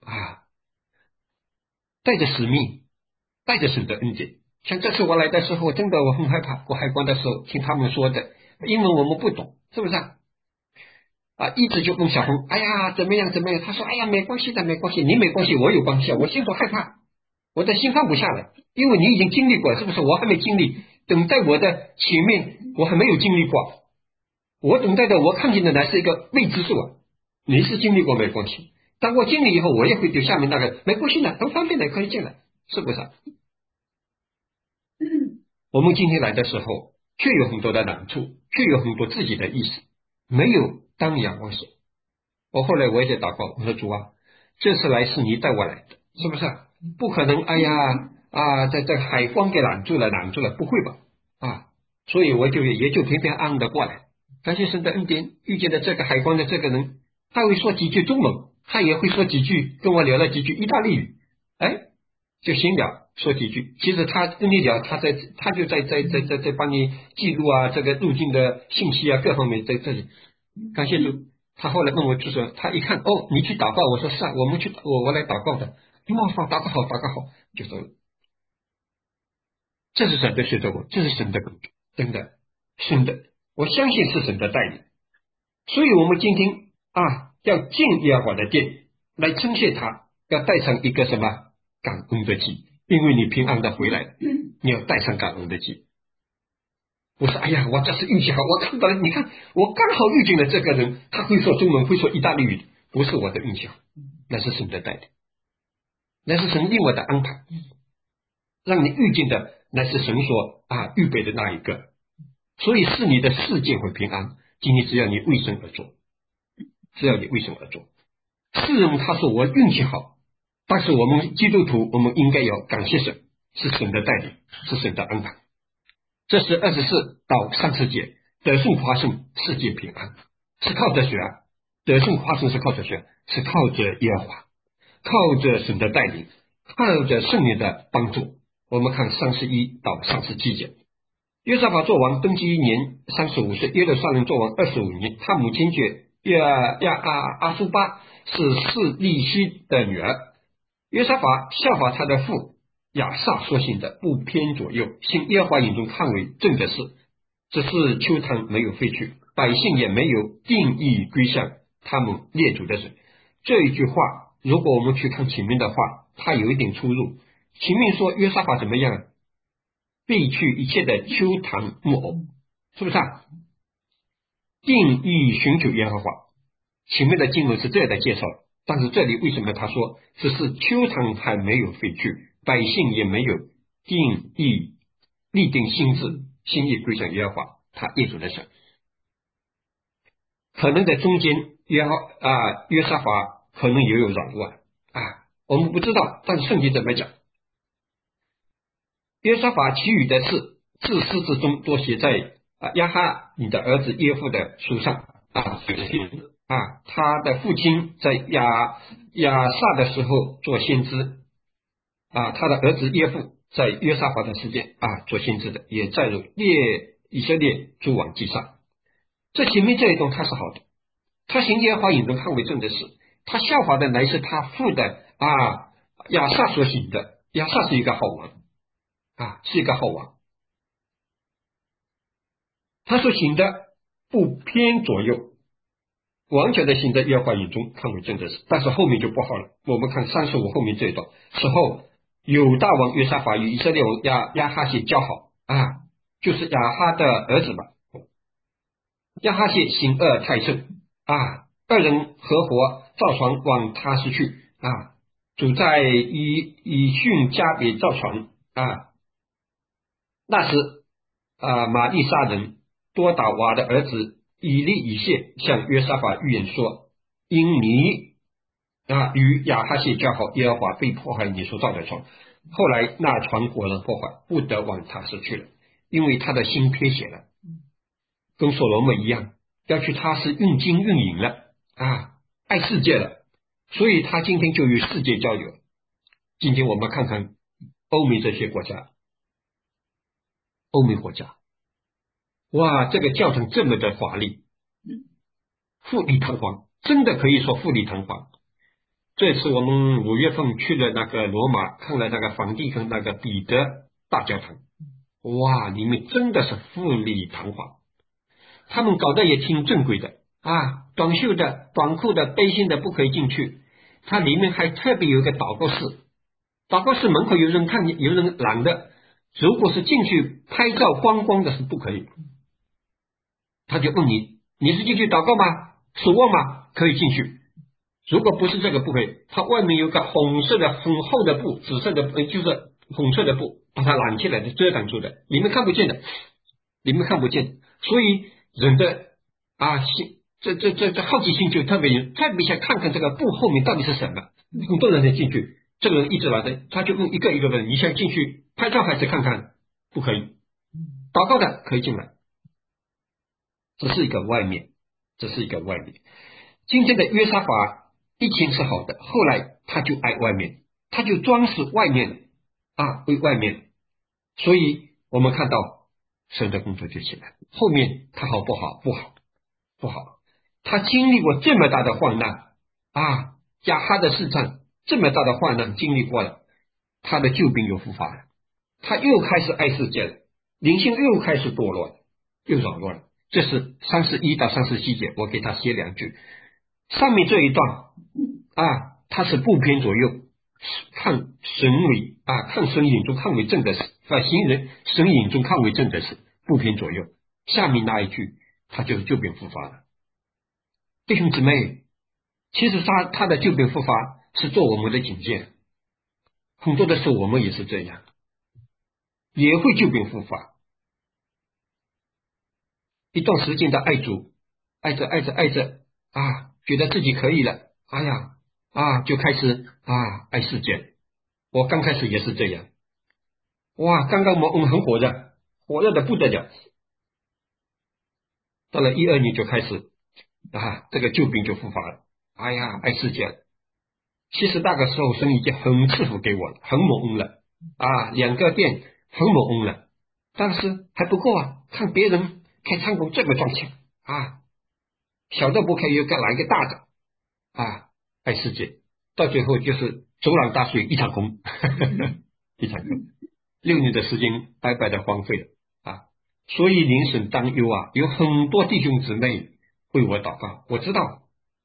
带着使命，带着神的恩典。像这次我来的时候，真的我很害怕，过海关的时候听他们说的英文我们不懂，是不是一直就跟小红怎么样，他说没关系的，你没关系，我有关系，我心头害怕，我的心放不下来，因为你已经经历过，是不是？我还没经历，等在我的前面我还没有经历过，我等待的我看见的乃是一个未知数你是经历过没关系，当我经历以后，我也会对下面那个没关系的，很方便的可以进来，是不是我们今天来的时候却有很多的难处，却有很多自己的意识，没有当仰望神。我后来我也在祷告，我说主这次来是你带我来的，是不是不可能在这海关给拦住了，不会吧所以我也就平平安安的过来。感谢神的恩典，遇见了这个海关的这个人，他会说几句中文，他也会说几句，跟我聊了几句意大利语，就闲聊说几句。其实他跟你聊，他就在帮你记录这个入境的信息各方面在这里。感谢主，他后来问我就说，他一看你去祷告，我说是我们去我来祷告的，祷告好就走了。这是神的协助，这是神的工作，真的我相信是神的带领。所以我们今天要进耶和华的殿来称谢他，要带上一个什么感恩的祭，因为你平安的回来，你要带上感恩的祭。我说我这是运气好，我看到了，你看我刚好遇见了这个人，他会说中文，会说意大利语，不是我的运气好，那是神的带领，那是神另外的安排，让你遇见的那是神所预备的那一个，所以是你的世界会平安。今天只要你为神而做， 世人他说我运气好，但是我们基督徒我们应该要感谢神，是神的带领，是神的安排。这是24到30节，得胜夸胜，世界平安，是靠着谁啊？得胜夸胜是靠着谁？是靠着耶和华，靠着神的带领，靠着圣灵的帮助。我们看31到37节，约沙法做王登基1年35岁，耶路撒冷做王25年，他母亲阿苏巴是示利希的女儿。约沙法效法他的父亚萨所行的，不偏左右，行耶和华眼中看为正的事，只是邱坛没有废去，百姓也没有定义归向他们列祖的神。这一句话如果我们去看前面的话，它有一点出入。前面说约沙法怎么样？废去一切的邱坛木偶，是不是啊？定义寻求耶和华，前面的经文是这样的介绍，但是这里为什么他说只是邱坛还没有废去，百姓也没有定义立定心志，心意归向耶和华他列祖的神？可能在中间约沙法可能也有扰乱我们不知道，但是圣经怎么讲？约沙法其余的事自始至终都写在亚哈你的儿子耶夫的书上他的父亲在亚萨的时候做先知他的儿子耶夫在约沙法的时间做先知的，也载入以色列诸王记上。这前面这一段他是好的，他行耶和华眼中看为正的事，他效法的乃是他父的亚萨所行的。亚萨是一个好王是一个好王，他所行的不偏左右，完全的行在耶和华眼中看为正的事。但是后面就不好了，我们看35后面这一段，时候有大王约沙法与以色列王亚哈谢交好就是亚哈的儿子吧。亚哈谢行恶太甚二人合伙造船往他施去主在以训加别造船那时玛利沙人多达瓦的儿子以利以谢向约沙法预言说，因你与亚哈谢交好，耶和华被破坏你所造的船。后来那船果然破坏，不得往他施去了，因为他的心偏斜了，跟所罗门一样，要去他是运金运银了爱世界了，所以他今天就与世界交友。今天我们看看欧美这些国家，欧美国家哇，这个教堂这么的华丽，富丽堂皇，真的可以说富丽堂皇。这次我们5月份去了那个罗马，看了那个梵蒂冈那个彼得大教堂，哇，里面真的是富丽堂皇，他们搞得也挺正规的短袖的、短裤的、背心的不可以进去，它里面还特别有一个祷告室，祷告室门口有人看有人拦的，如果是进去拍照观光的是不可以，他就问你是进去祷告吗？手握吗？可以进去。如果不是这个不可以，它外面有个红色的很厚的布，紫色的就是红色的布把它揽起来的，遮挡住的，里面看不见的，里面看不见。所以人的心这好奇心就特别想看看这个布后面到底是什么。很多人才进去，这个人一直来的，他就问一个一个问，你想进去拍照还是看看？不可以，祷告的可以进来，这是一个外面，这是一个外面。今天的约沙法一前是好的，后来他就爱外面，他就装饰外面为外面，所以我们看到神的工作就起来。后面他好不好？不好。他经历过这么大的患难亚哈的市场这么大的患难经历过了，他的救兵又复发了，他又开始爱世界了，灵性又开始堕落了，又扰乱了。这是31到37节，我给他写2句。上面这一段他是不偏左右，看神为看神眼中看为正的事行人神眼中看为正的事，不偏左右。下面那一句他就是救兵复发了。弟兄姊妹，其实他的救兵复发是做我们的警戒，很多的时候我们也是这样，也会救兵复发。一段时间的爱主，爱着觉得自己可以了， 就开始爱世界。我刚开始也是这样，刚刚我们很火热的不得了，到了12年就开始这个旧病就复发了。爱世界了。其实那个时候神已经很赐福给我了，很蒙恩了2个店很蒙恩了，但是还不够看别人开仓库这么赚钱小的不开又来一个大的爱世界，到最后就是走廊大水一场空一场空，6年的时间白白的荒废了所以灵神担忧有很多弟兄姊妹为我祷告，我知道，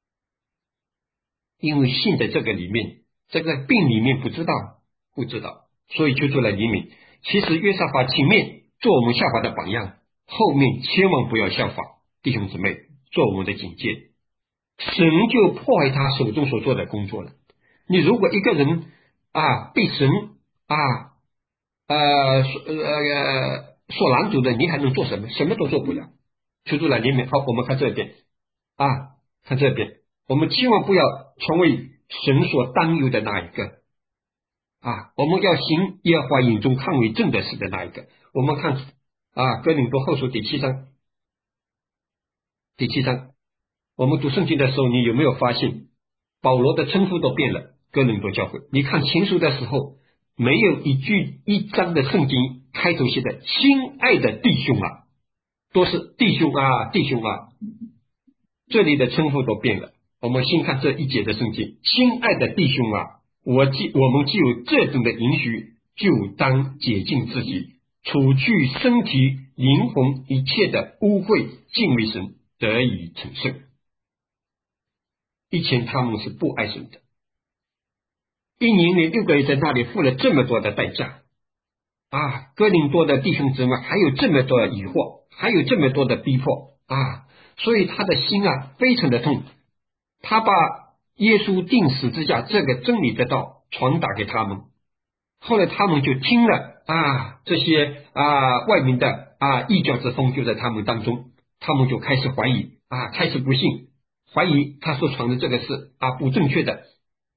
因为信在这个里面，这个病里面不知道，所以求助了怜悯。其实约沙法前面做我们效法的榜样，后面千万不要效法，弟兄姊妹做我们的警戒，神就破坏他手中所做的工作了。你如果一个人被神所拦阻的，你还能做什么？什么都做不了。求助了怜悯。好，我们看这边看这边，我们千万不要成为神所担忧的那一个我们要行耶和华眼中看为正的事的那一个。我们看哥林多后书第7章，我们读圣经的时候，你有没有发现保罗的称呼都变了？哥林多教会，你看前书的时候，没有一章的圣经开头写的亲爱的弟兄都是弟兄弟兄这里的称呼都变了。我们先看这一节的圣经，亲爱的弟兄我们既有这种的允许，就当洁净自己，除去身体灵魂一切的污秽，敬畏神，得以成圣。以前他们是不爱神的，1年里6个月在那里付了这么多的代价哥林多的弟兄姊妹还有这么多的疑惑，还有这么多的逼迫所以他的心非常的痛。他把耶稣钉十字架这个真理的道传达给他们，后来他们就听了这些外面的异教之风就在他们当中，他们就开始怀疑开始不信，怀疑他所传的这个是不正确的。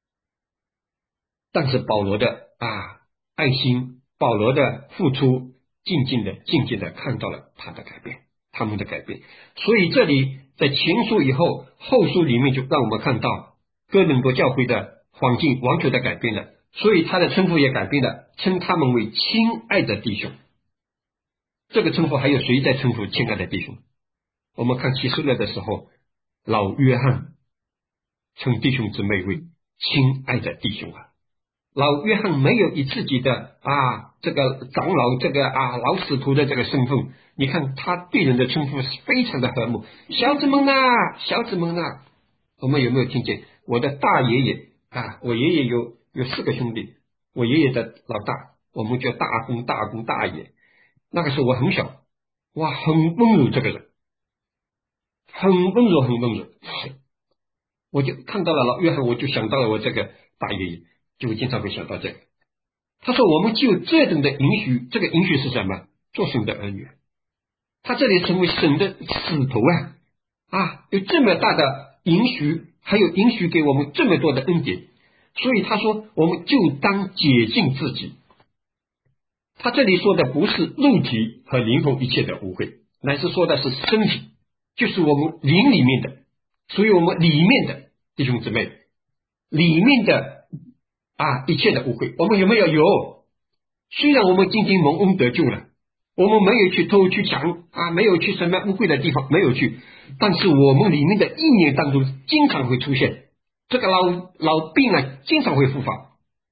但是保罗的爱心，保罗的付出，静静的看到了他们的改变。所以这里在前书以后，后书里面就让我们看到哥林多教会的环境完全的改变了，所以他的称呼也改变了，称他们为亲爱的弟兄。这个称呼还有谁在称呼亲爱的弟兄？我们看启示录的时候，老约翰称弟兄姊妹为亲爱的弟兄老约翰没有以自己的这个长老这个老使徒的这个身份，你看他对人的称呼是非常的和睦，小子们我们有没有听见？我的大爷爷我爷爷有4个兄弟，我爷爷的老大我们叫大公大爷。那个时候我很小，很温柔，这个人很温柔，我就看到了老约翰，我就想到了我这个大爷爷，就经常会想到这个。他说我们就有这种的允许，这个允许是什么？做神的儿女。他这里成为神的使徒有这么大的允许，还有允许给我们这么多的恩典，所以他说我们就当洁净自己。他这里说的不是肉体和灵魂一切的污秽，乃是说的是身体，就是我们灵里面的，所以我们里面的弟兄姊妹里面的一切的污秽，我们有没有？有。虽然我们今天蒙恩得救了，我们没有去偷去抢没有去什么污秽的地方，没有去，但是我们里面的意念当中经常会出现这个老病经常会复发，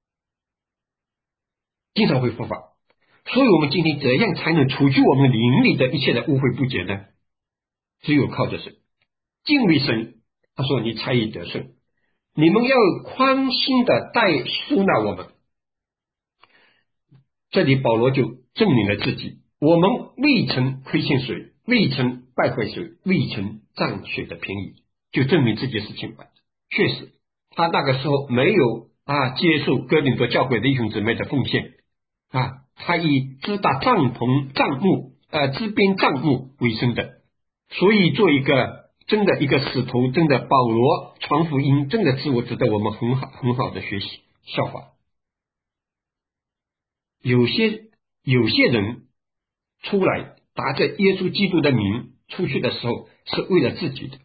所以我们今天怎样才能除去我们灵里的一切的污秽不洁呢？只有靠着神，敬畏神。他说你才以得胜，你们要宽心的待收纳我们。这里保罗就证明了自己，我们未曾亏欠谁，未曾败坏谁，未曾占谁的便宜，就证明自己是清白的。确实他那个时候没有接受哥林多教会弟兄姊妹的奉献他以支搭帐篷支编帐幕为生的，所以做一个真的一个使徒，真的保罗传福音，真的是我值得我们很好的学习效法。有些人出来打着耶稣基督的名出去的时候，是为了自己的，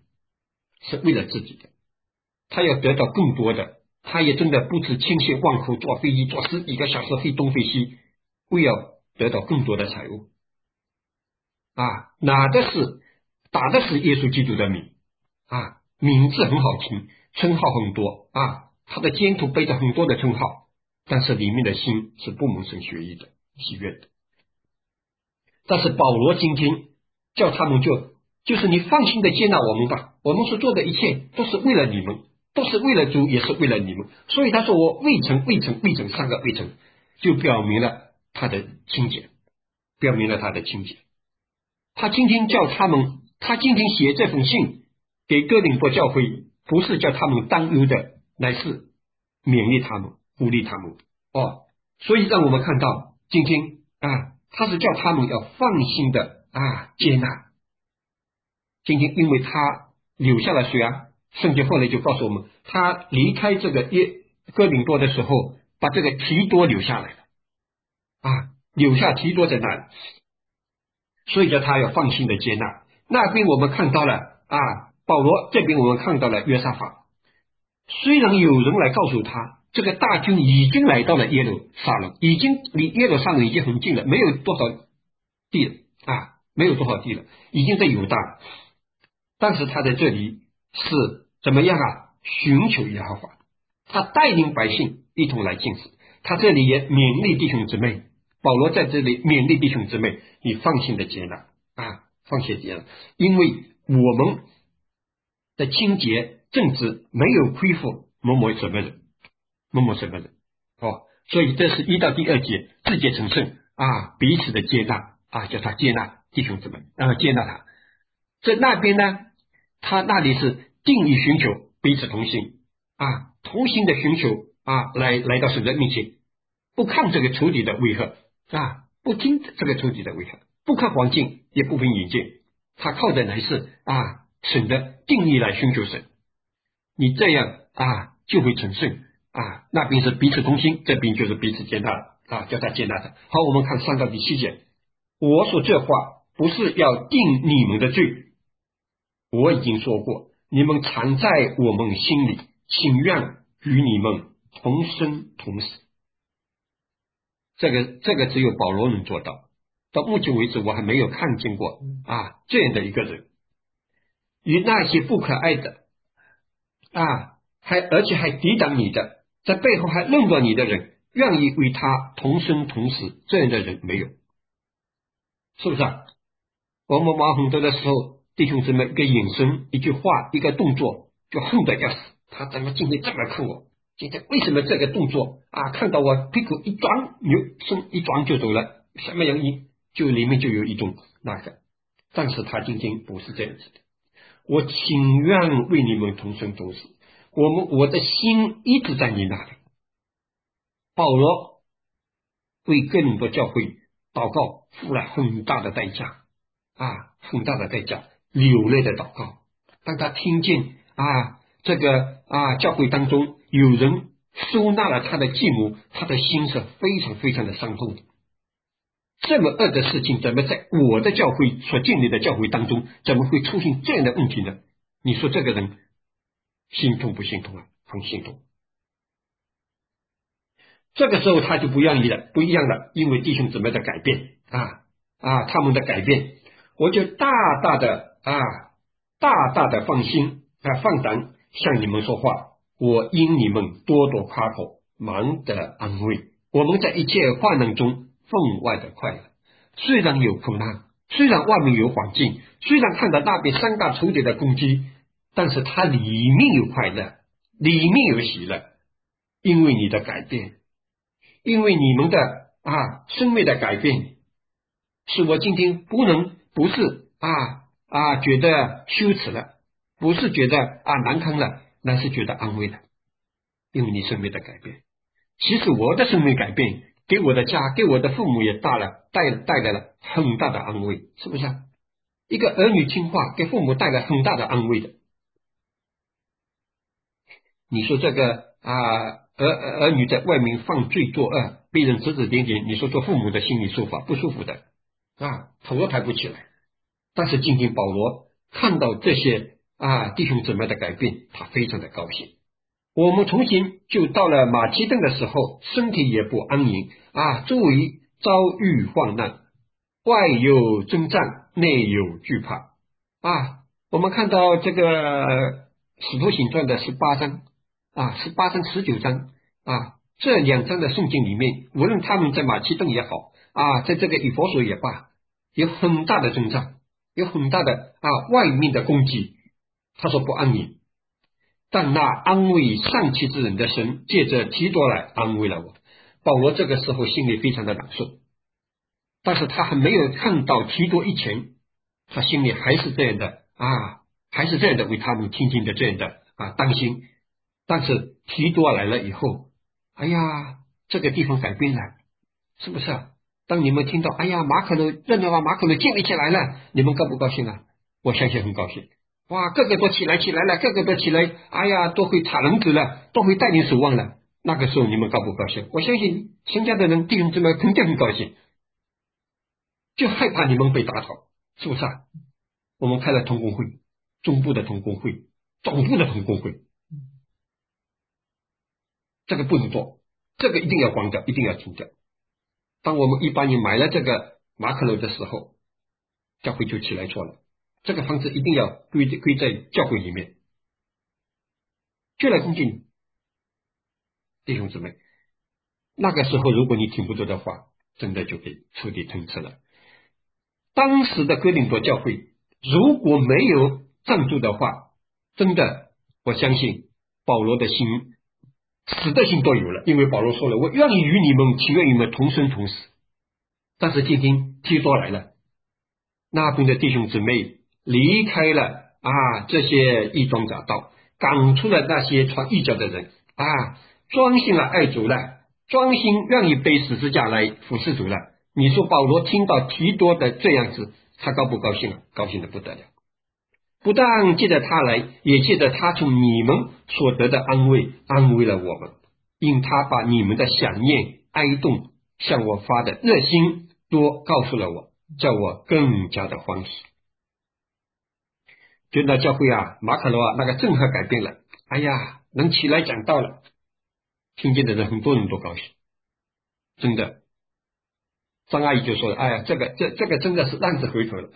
他要得到更多的，他也真的不辞千辛万苦坐飞机坐10几个小时飞东飞西，为了得到更多的财物打的是耶稣基督的名名字很好听，称号很多他的肩头背着很多的称号，但是里面的心是不蒙神喜悦的。但是保罗今天叫他们就是你放心的接纳我们吧，我们所做的一切都是为了你们，都是为了主，也是为了你们。所以他说我未曾3个未曾，就表明了他的清洁。他今天叫他们，他今天写这封信给哥林多教会，不是叫他们担忧的，乃是勉励他们，鼓励他们所以让我们看到今天他是叫他们要放心的接纳。今天因为他留下了谁圣经后来就告诉我们，他离开这个哥林多的时候，把这个提多留下来了留下提多在那里，所以叫他要放心的接纳。那边我们看到了保罗，这边我们看到了约沙法。虽然有人来告诉他，这个大军已经来到了耶路撒冷，已经离耶路撒冷已经很近了，没有多少地了已经在犹大了。但是他在这里是怎么样寻求耶和华，他带领百姓一同来敬死。他这里也勉励弟兄姊妹，保罗在这里勉励弟兄姊妹，你放心的接纳放心接纳，因为我们的清洁正直没有亏负某某什么人所以这是1到第2节，自洁成圣彼此的接纳叫他接纳弟兄姊妹接纳他。在那边呢，他那里是定义寻求，彼此同心同心的寻求来到神的面前，不看这个仇敌的威吓不听这个仇敌的威吓，不看环境，也不分眼界，他靠的乃是神的定义来寻求神。你这样就会成圣那边是彼此同心，这边就是彼此接纳叫他接纳他。好，我们看3到第7节，我说这话不是要定你们的罪，我已经说过，你们常在我们心里，情愿与你们同生同死。这个只有保罗能做到，到目前为止我还没有看见过这样的一个人，与那些不可爱的而且还抵挡你的，在背后还论断你的人，愿意与他同生同死，这样的人没有，是不是我们往很多的时候，弟兄姊妹一个眼神，一句话，一个动作，就恨得要死。他怎么今天这么看我？今天为什么这个动作看到我屁股一转，身一转就走了？什么原因？就里面就有一种那个。但是他今天不是这样子的。我情愿为你们同生同死，我的心一直在你那里。保罗为哥林多教会祷告，付了很大的代价流泪的祷告。当他听见这个教会当中有人收纳了他的继母，他的心是非常非常的伤痛的。这么恶的事情怎么在我的教会所建立的教会当中怎么会出现这样的问题呢？你说这个人心痛不心痛很心痛。这个时候他就不一样了，因为弟兄姊妹的改变他们的改变，我就大大的放心放胆向你们说话，我因你们多多夸口，忙得安慰。我们在一切患难中分外的快乐，虽然有苦难，虽然外面有环境，虽然看到那边3大仇敌的攻击，但是它里面有快乐，里面有喜乐，因为你的改变，因为你们的生命的改变，使我今天不是觉得羞耻了，不是觉得难堪了，乃是觉得安慰了，因为你生命的改变。其实我的生命改变给我的家，给我的父母也带来了很大的安慰，是不是一个儿女听话，给父母带来很大的安慰的。你说这个儿女在外面犯罪作恶，被人指指点点，你说做父母的心里舒服不舒服的头都抬不起来。但是今天保罗看到这些弟兄姊妹的改变，他非常的高兴。我们重新就到了马其顿的时候，身体也不安宁周围遭遇患难，外有征战，内有惧怕我们看到这个使徒行传的18章18章19章这2章的圣经里面，无论他们在马其顿也好在这个以弗所也罢，有很大的征战，有很大的外面的攻击，他说不安宁。但那安慰丧气之人的神借着提多来安慰了我。保罗这个时候心里非常的难受，但是他还没有看到提多以前，他心里还是这样的还是这样的为他们听见的这样的担心。但是提多来了以后，这个地方改变了，是不是当你们听到马可楼马可楼建立起来了，你们高不高兴我相信很高兴。个个都起来了，个个都起来，都会塔能子了，都会带领守望了。那个时候你们高不高兴？我相信新家的人弟兄姊妹肯定很高兴，就害怕你们被打倒，是不是我们开了同工会，中部的同工会，总部的同工会，这个不能做，这个一定要关掉，一定要停掉。当我们一般人买了这个马可楼的时候，教会就起来做了，这个房子一定要归在教会里面，就来恭敬弟兄姊妹。那个时候如果你挺不住的话，真的就给彻底吞吃了。当时的哥林多教会如果没有站住的话，真的我相信保罗的心死的心都有了，因为保罗说了，我愿意与你们情愿与你们同生同死。但是今天提多来了，那边的弟兄姊妹离开了这些异端假道，赶出了那些传异教的人专心了爱主了，专心愿意背十字架来服侍主了。你说保罗听到提多的这样子，他高不高兴高兴的不得了。不但借着他来，也借着他从你们所得的安慰，安慰了我们，因他把你们的想念哀动向我发的热心多告诉了我，叫我更加的欢喜。就那教会马可罗那个正和改变了，能起来讲道了，听见的人很多人都高兴，真的。张阿姨就说了，这个真的是浪子回头了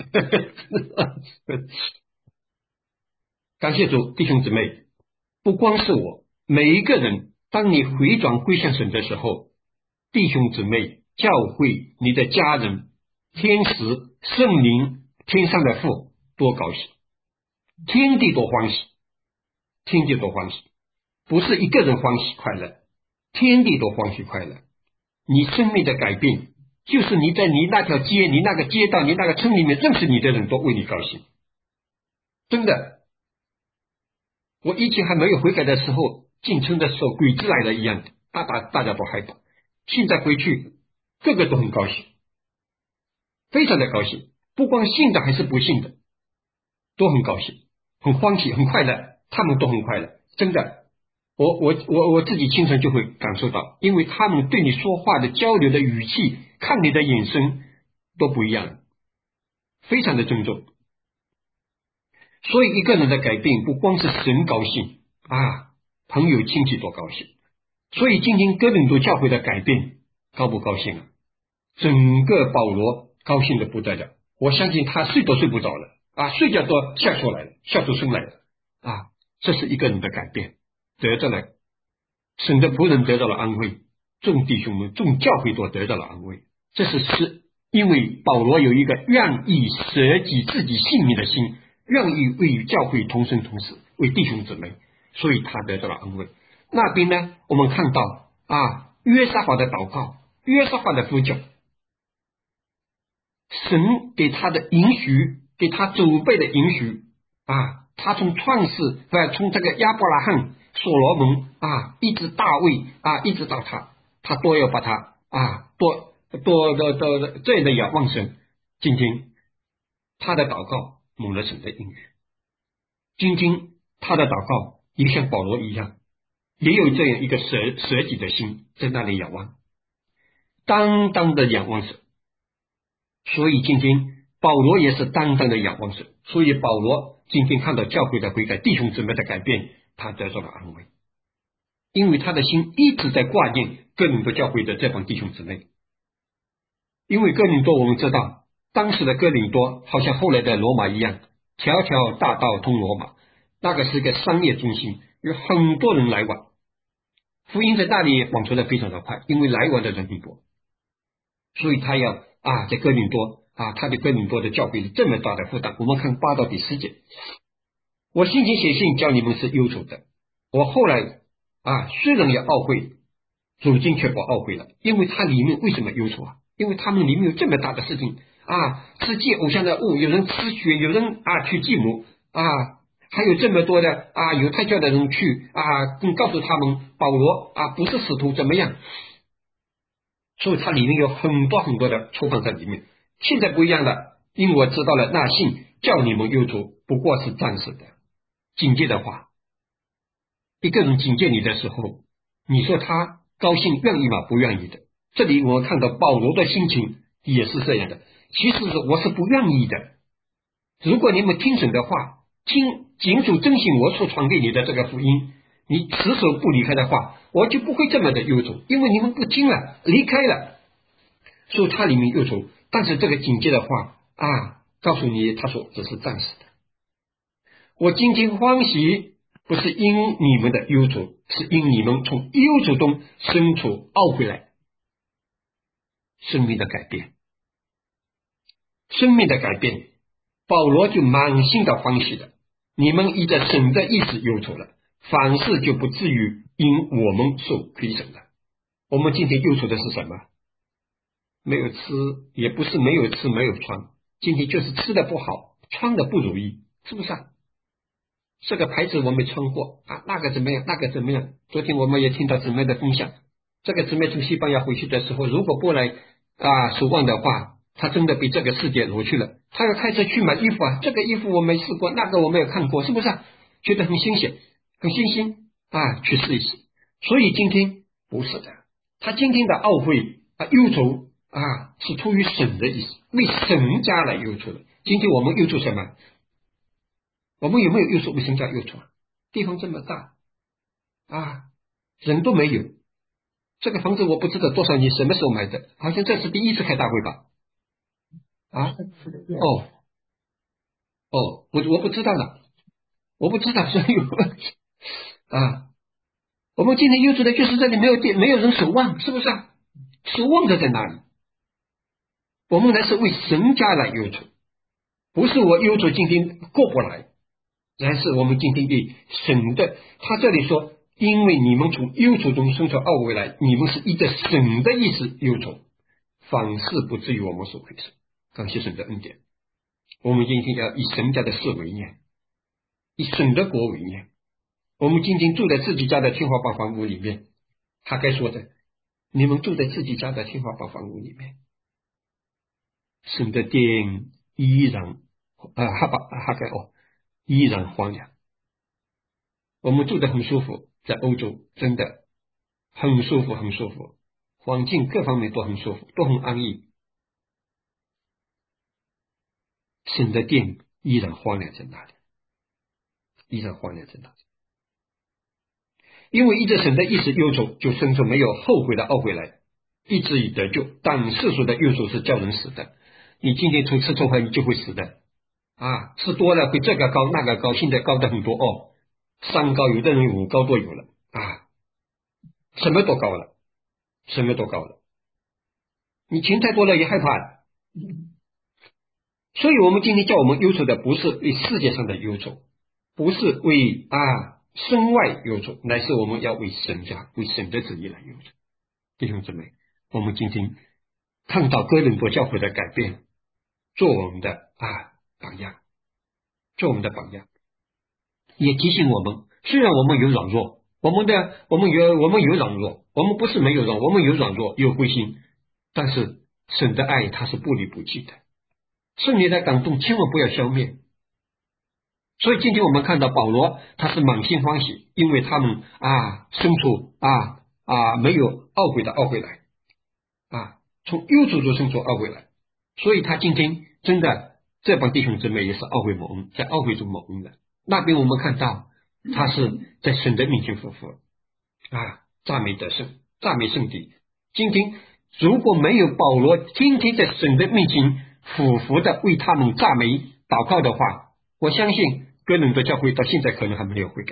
感谢主，弟兄姊妹，不光是我，每一个人，当你回转归向神的时候，弟兄姊妹、教会、你的家人、天使、圣灵、天上的父多高兴，天地多欢喜，天地多欢喜，不是一个人欢喜快乐，天地多欢喜快乐。你生命的改变，就是你在你那条街、你那个街道、你那个村里面认识你的人都为你高兴，真的。我以前还没有悔改的时候，进村的时候鬼子来了一样，大家都害怕。现在回去，个个都很高兴，非常的高兴，不光信的还是不信的，都很高兴，很欢喜，很快乐，他们都很快乐，真的。我自己亲身就会感受到，因为他们对你说话的交流的语气，看你的眼神都不一样，非常的尊重。所以一个人的改变不光是神高兴朋友亲戚多高兴。所以今天哥林多教会的改变高不高兴整个保罗高兴的不得了，我相信他睡都睡不着了睡觉都笑出来了，笑出声来了这是一个人的改变，得着了神的仆人得到了安慰，众弟兄们众教会都得到了安慰。这是因为保罗有一个愿意舍己自己性命的心，愿意为与教会同生同死，为弟兄姊妹，所以他得到了安慰。那边呢，我们看到约沙法的祷告，约沙法的呼救，神给他的允许，给他祖辈的允许他从创世从这个亚伯拉罕、所罗门一直大卫一直到他都要把他多这样的仰望神。今天他的祷告蒙了神的应许。今天他的祷告也像保罗一样，也有这样一个舍己的心，在那里仰望，当当的仰望神。所以今天保罗也是当当的仰望神，所以保罗今天看到教会的悔改，弟兄姊妹的改变，他得到了安慰，因为他的心一直在挂念哥林多教会的这帮弟兄姊妹。因为哥林多我们知道，当时的哥林多好像后来的罗马一样，条条大道通罗马，那个是一个商业中心，有很多人来往，福音在那里广传的非常的快，因为来往的人很多，所以他要在哥林多他对哥林多的教会是这么大的负担。我们看8到第10节，我先前写信叫你们是忧愁的，我后来虽然要懊悔，如今却不懊悔了，因为它里面为什么忧愁因为他们里面有这么大的事情吃祭偶像的物，有人吃血，有人去祭母还有这么多的犹太教的人去告诉他们保罗不是使徒怎么样，所以它里面有很多很多的触碰在里面。现在不一样了，因为我知道了那信叫你们忧愁不过是暂时的。警戒的话，一个人警戒你的时候，你说他高兴愿意吗？不愿意的。这里我看到保罗的心情也是这样的，其实我是不愿意的。如果你们听神的话，谨守遵行我所传给你的这个福音，你持守不离开的话，我就不会这么的忧愁，因为你们不听了，离开了，所以他里面忧愁。但是这个警戒的话告诉你，他说这是暂时的。我今天欢喜，不是因你们的忧愁，是因你们从忧愁中生出懊悔来。生命的改变，生命的改变，保罗就满心的欢喜了。你们依着神的意思忧愁了，凡事就不至于因我们受亏损了。我们今天忧愁的是什么？没有吃，也不是没有吃没有穿，今天就是吃的不好，穿的不如意，是不是这个牌子我没穿过那个怎么样，那个怎么样。昨天我们也听到姊妹的分享，这个姊妹从西班牙回去的时候，如果不来守望的话，他真的被这个世界掳去了。他要开车去买衣服这个衣服我没试过，那个我没有看过，是不是觉得很新鲜很新鲜去试一试。所以今天不是的，他今天的懊悔忧愁是出于神的意思，为神家来忧愁的。今天我们忧愁什么？我们有没有忧愁？为神家忧愁地方这么大人都没有。这个房子我不知道多少年什么时候买的，好像这是第一次开大会吧我不知道了，我不知道。所以我们今天忧愁的就是这里没有人守望，是不是守望的在哪里？我们来是为神家来忧愁，不是我忧愁今天过不来，而是我们今天以神的，他这里说因为你们从忧愁中生出懊悔来，你们是依着神的意思忧愁，凡事不至于我们所亏损。感谢神的恩典，我们今天要以神家的事为念，以神的国为念。我们今天住在自己家的天花板房屋里面，他该说的，你们住在自己家的天花板房屋里面，神的殿依然依然荒凉。我们住得很舒服，在欧洲真的很舒服很舒服，环境各方面都很舒服，都很安逸。神的殿依然荒凉在那里，依然荒凉在那里。因为依着神的意思忧愁，就生出没有后悔的懊悔来，以至于得救。但世俗的忧愁是叫人死的，你今天从吃错坏，你就会死的吃多了会这个高那个高，现在高的很多三高，有的人5高都有了什么都高了，什么都高了，你钱太多了也害怕了。所以我们今天叫我们忧愁的不是为世界上的忧愁，不是为身外忧愁，乃是我们要为神家，为神的旨意来忧愁。弟兄姊妹，我们今天看到哥林多教会的改变，做我们的榜样，做我们的榜样，也提醒我们，虽然我们有软弱，我们有软弱，我们不是没有我们有软弱有灰心，但是神的爱他是不离不弃的， 圣灵的感动千万不要消灭。所以今天我们看到保罗他是满心欢喜，因为他们生出没有懊悔的懊悔来从忧愁中生出懊悔来，所以他今天真的这帮弟兄姊妹也是懊悔蒙恩，在懊悔中蒙恩的。那边我们看到他是在神的面前俯伏赞美得胜，赞美圣体。今天如果没有保罗天天在神的面前俯伏的为他们赞美祷告的话，我相信哥林多教会到现在可能还没有悔改。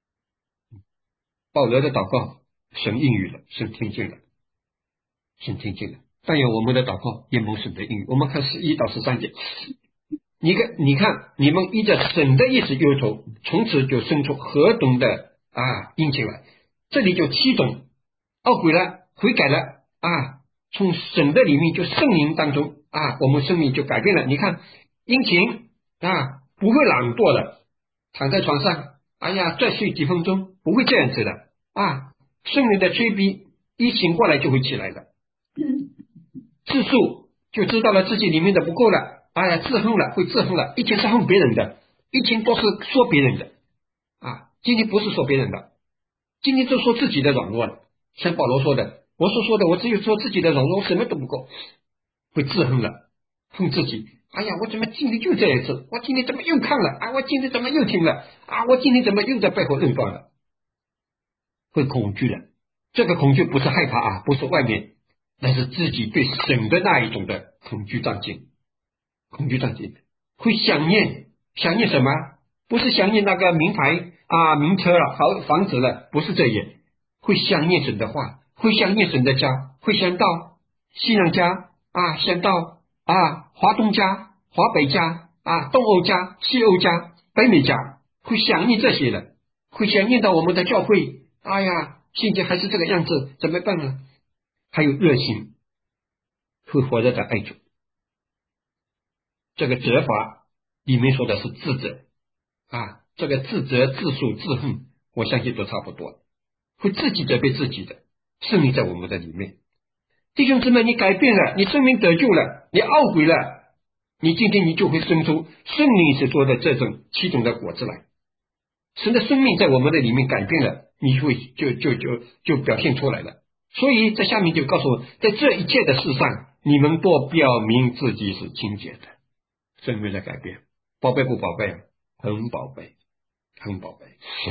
保罗的祷告神应允了，神听见了，神听见了。但愿我们的祷告也蒙神的应允。我们看11到13节，你看你们依着神的意思忧愁，从此就生出何等的殷勤来。这里就7种，懊悔了，悔改了从神的里面就圣灵当中我们生命就改变了。你看殷勤不会懒惰的，躺在床上再睡几分钟，不会这样子的圣灵的催逼一醒过来就会起来的。自述就知道了自己里面的不够了，自恨了，会自恨了。以前是恨别人的，以前都是说别人的今天不是说别人的，今天就说自己的软弱了。像保罗说的，我所说的我只有说自己的软弱，我什么都不够，会自恨了，恨自己。我怎么今天就这一次，我今天怎么又看了我今天怎么又听了我今天怎么又在背后论断了，会恐惧了。这个恐惧不是害怕不是外面，那是自己对神的那一种的恐惧战惊，恐惧战惊。会想念什么？不是想念那个名牌名车了，好房子了，不是这样。会想念神的话，会想念神的家，会想到西南家想到华东家、华北家东欧家、西欧家、北美家，会想念这些的，会想念到我们的教会现在还是这个样子，怎么办呢？还有热心，会活着的爱主。这个责罚里面说的是自责这个自责、自诉、自恨，我相信都差不多，会自己责备自己的，圣灵在我们的里面。弟兄姊妹，你改变了，你生命得救了，你懊悔了，你今天你就会生出圣灵所说的这种7种的果子来。神的生命在我们的里面改变了，你会就表现出来了。所以在下面就告诉我，在这一切的事上，你们多表明自己是清洁的。生命的改变，宝贝不宝贝？很宝贝，很宝贝。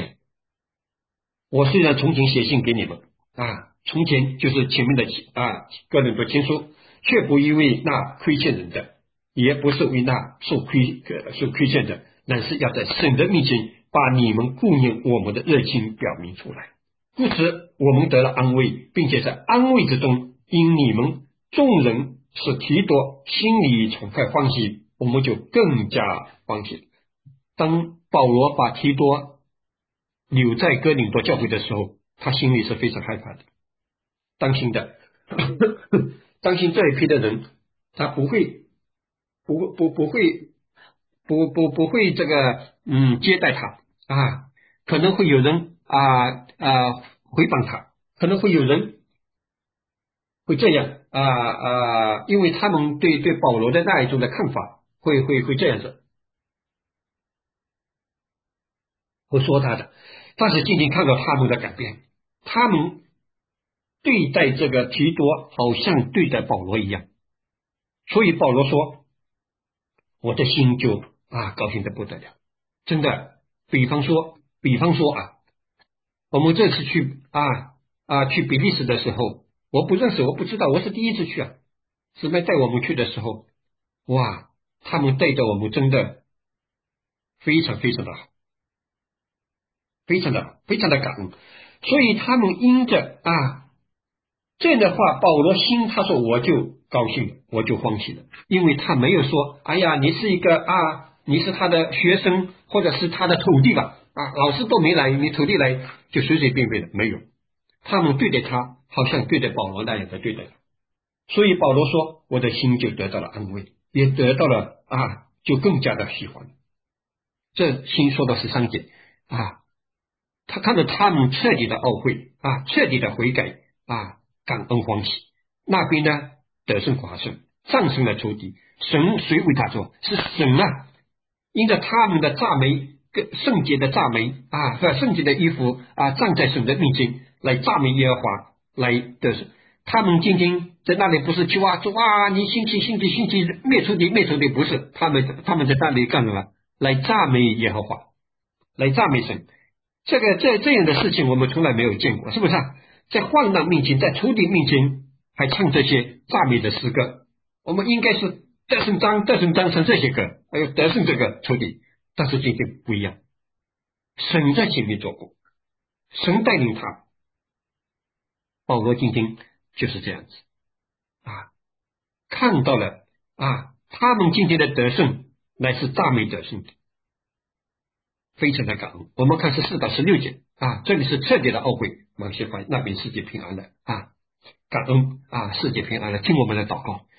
我虽然从前写信给你们从前就是前面的哥林多前书，却不因为那亏欠人的，也不是为那受亏欠的，乃是要在神的面前把你们顾念我们的热情表明出来。故此我们得了安慰，并且在安慰之中，因你们众人是提多，心里敞开欢喜，我们就更加欢喜。当保罗把提多留在哥林多教会的时候，他心里是非常害怕的，当心的当心这一批的人，他不会这个接待他可能会有人回谤他，可能会有人会这样因为他们对保罗的那一种的看法会这样子会说他的。但是今天看到他们的改变，他们对待这个提多好像对待保罗一样，所以保罗说我的心就高兴得不得了。真的，比方说我们这次去去比利时的时候，我不认识，我不知道，我是第一次去姊妹带我们去的时候，哇，他们带着我们真的非常非常的好，非常的感恩。所以他们因着这样的话，保罗心他说我就高兴了，我就欢喜了，因为他没有说你是一个你是他的学生或者是他的徒弟吧老师都没来，你徒弟来就随随便便的，没有。他们对待他好像对待保罗那样的对待他，所以保罗说我的心就得到了安慰，也得到了就更加的喜欢。这心说到13节他看到他们彻底的懊悔彻底的悔改感恩欢喜，那边呢得胜华胜， 战胜了仇敌。神谁为他做？是神啊！因着他们的赞美，圣洁的赞美和圣洁的衣服站在神的面前来赞美耶和华，来得胜。他们今天在那里不是求说你兴起灭仇敌，不是，他们在那里干什么？来赞美耶和华，来赞美神。这样的事情我们从来没有见过，是不是啊？在患难面前，在仇敌面前还唱这些赞美的诗歌，我们应该是得胜章唱这些歌，还有得胜这个仇敌。但是今天不一样，神在前面做工，神带领他。保罗今天就是这样子看到了他们今天的得胜乃是赞美得胜的，非常的感恩。我们看14到16节这里是彻底的懊悔，马西发那边世界平安了感恩世界平安了。听我们的祷告。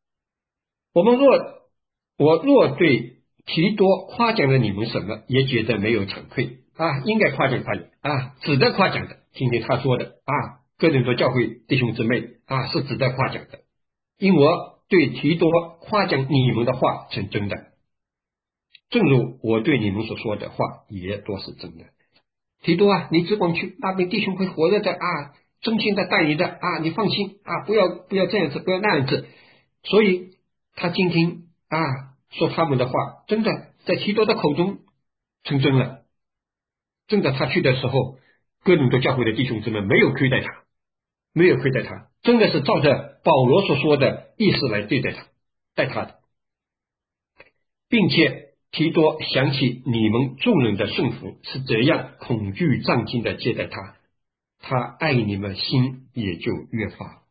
我若对提多夸奖了你们什么，也觉得没有惭愧应该夸奖他值得夸奖的。今天他说的哥林多教会弟兄姊妹是值得夸奖的，因我对提多夸奖你们的话成真的，正如我对你们所说的话也都是真的。提多你只管去，那边弟兄会活着的真心的待你的你放心不要这样子，不要那样子。所以他今天说他们的话真的在提多的口中成真了。真的他去的时候，哥林多教会的弟兄姊妹没有亏待他，真的是照着保罗所说的意思来对待他，待他的，并且提多想起你们众人的顺服是这样恐惧战兢的接待他，他爱你们心也就越发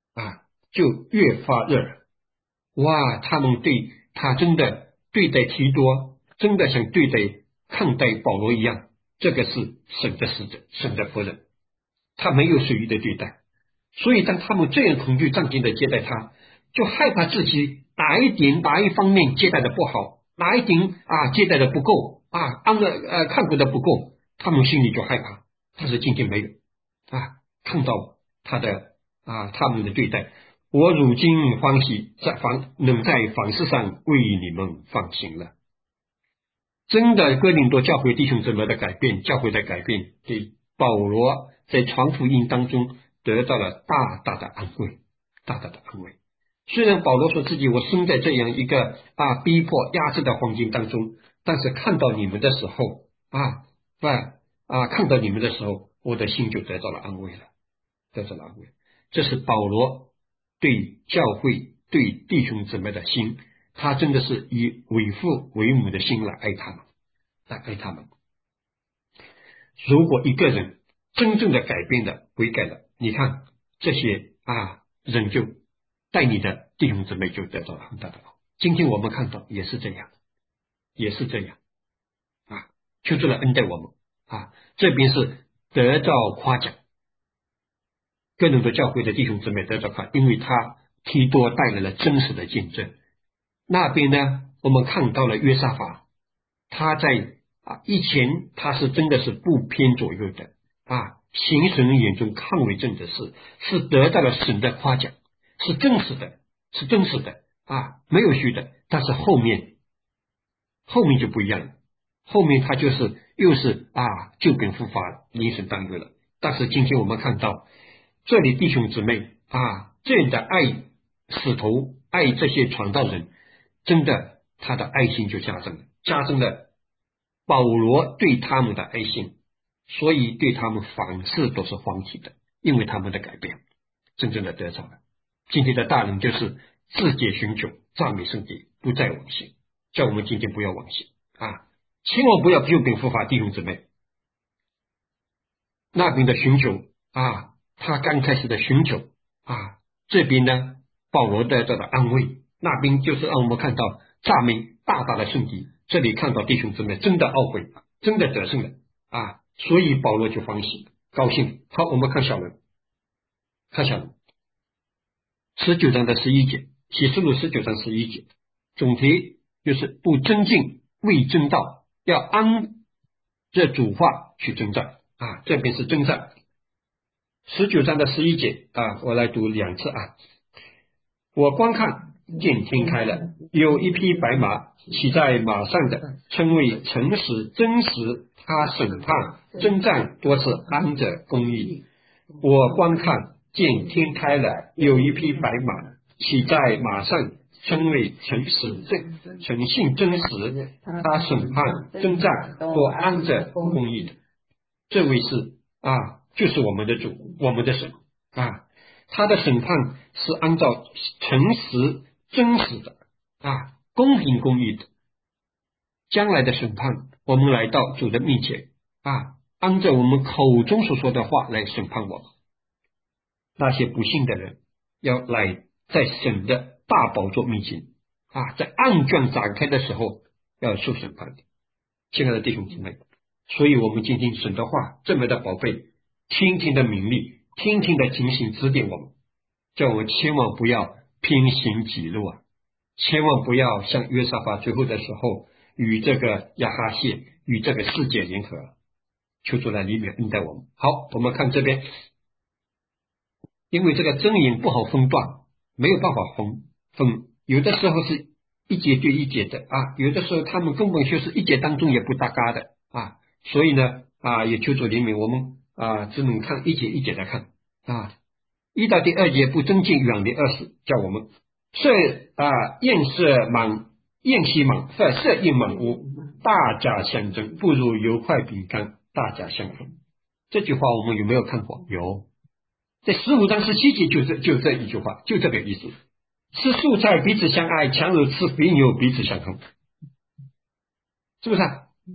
热。他们对他真的对待提多，真的像看待保罗一样，这个是神的使者，神的仆人，他没有随意的对待。所以当他们这样恐惧战兢的接待他，就害怕自己哪一方面接待的不好，哪一点接待的不够看顾的不够，他们心里就害怕。但是今天没有看到他们的对待，我如今欢喜能在凡事上为你们放心了。真的哥林多教会弟兄姊妹的改变，教会的改变，给保罗在传福音当中得到了大大的安慰。虽然保罗说自己我生在这样一个逼迫压制的环境当中，但是看到你们的时候看到你们的时候，我的心就得到了安慰了。这是保罗对教会对弟兄姊妹的心，他真的是以为父为母的心来爱他们。如果一个人真正的改变了悔改了，你看这些人就带你的弟兄姊妹就得到了很大的好。今天我们看到也是这样求主来恩待我们这边是得到夸奖，哥林多教会的弟兄姊妹得到夸奖，因为他提多带来了真实的见证。那边呢，我们看到了约沙法，他在以前他是真的是不偏左右的行神眼中看为正的事，是得到了神的夸奖，是真实的没有虚的。但是后面就不一样了，后面他就是又是旧病复发，灵神当归了。但是今天我们看到这里弟兄姊妹这样的爱使徒，爱这些传道人，真的他的爱心就加增了保罗对他们的爱心，所以对他们凡事都是欢喜的，因为他们的改变真正的得着了。今天的大人就是自己寻求赞美圣洁，不再往昔，叫我们今天不要往昔千万不要旧病复发。弟兄姊妹，那边的寻求他刚开始的寻求这边呢保罗得到的安慰，那边就是让我们看到赞美大大的圣洁。这里看到弟兄姊妹真的懊悔，真的得胜了所以保罗就欢喜高兴。好，我们看小人19章的11节，启示录19章11节，总体就是不尊敬未真道，要按这主话去征战这边是征战。19章的11节我来读2次我观看见天开了，有一匹白马，骑在马上的称为诚实真实，他审判征战多是按着公义。我观看见天开了，有一匹白马，骑在马上称为诚实诚信真实，他审判征战都按着公义的。这位是就是我们的主，我们的神他的审判是按照诚实真实的公平公义的。将来的审判，我们来到主的面前按照我们口中所说的话来审判我们。那些不信的人要来在神的大宝座面前在案卷展开的时候要受审判的。亲爱的弟兄姊妹，所以我们今天神的话这么的宝贝，天天的勉励，天天的警醒指点我们，叫我们千万不要偏行己路千万不要像约沙法最后的时候与这个亚哈谢与这个世界联合。求主来里面恩待我们。好，我们看这边，因为这个真言不好分段，没有办法分，有的时候是一节对一节的有的时候他们根本就是一节当中也不搭嘎的所以呢也求主怜悯我们只能看一节一节的看1到第2节，不增进远离恶事，叫我们厌息满色应满屋，大家相争，不如油块饼干大家相逢。这句话我们有没有看过？有，在15章17节就这一句话，就这个意思。吃素菜彼此相爱，强如吃肥牛彼此相恨，是不是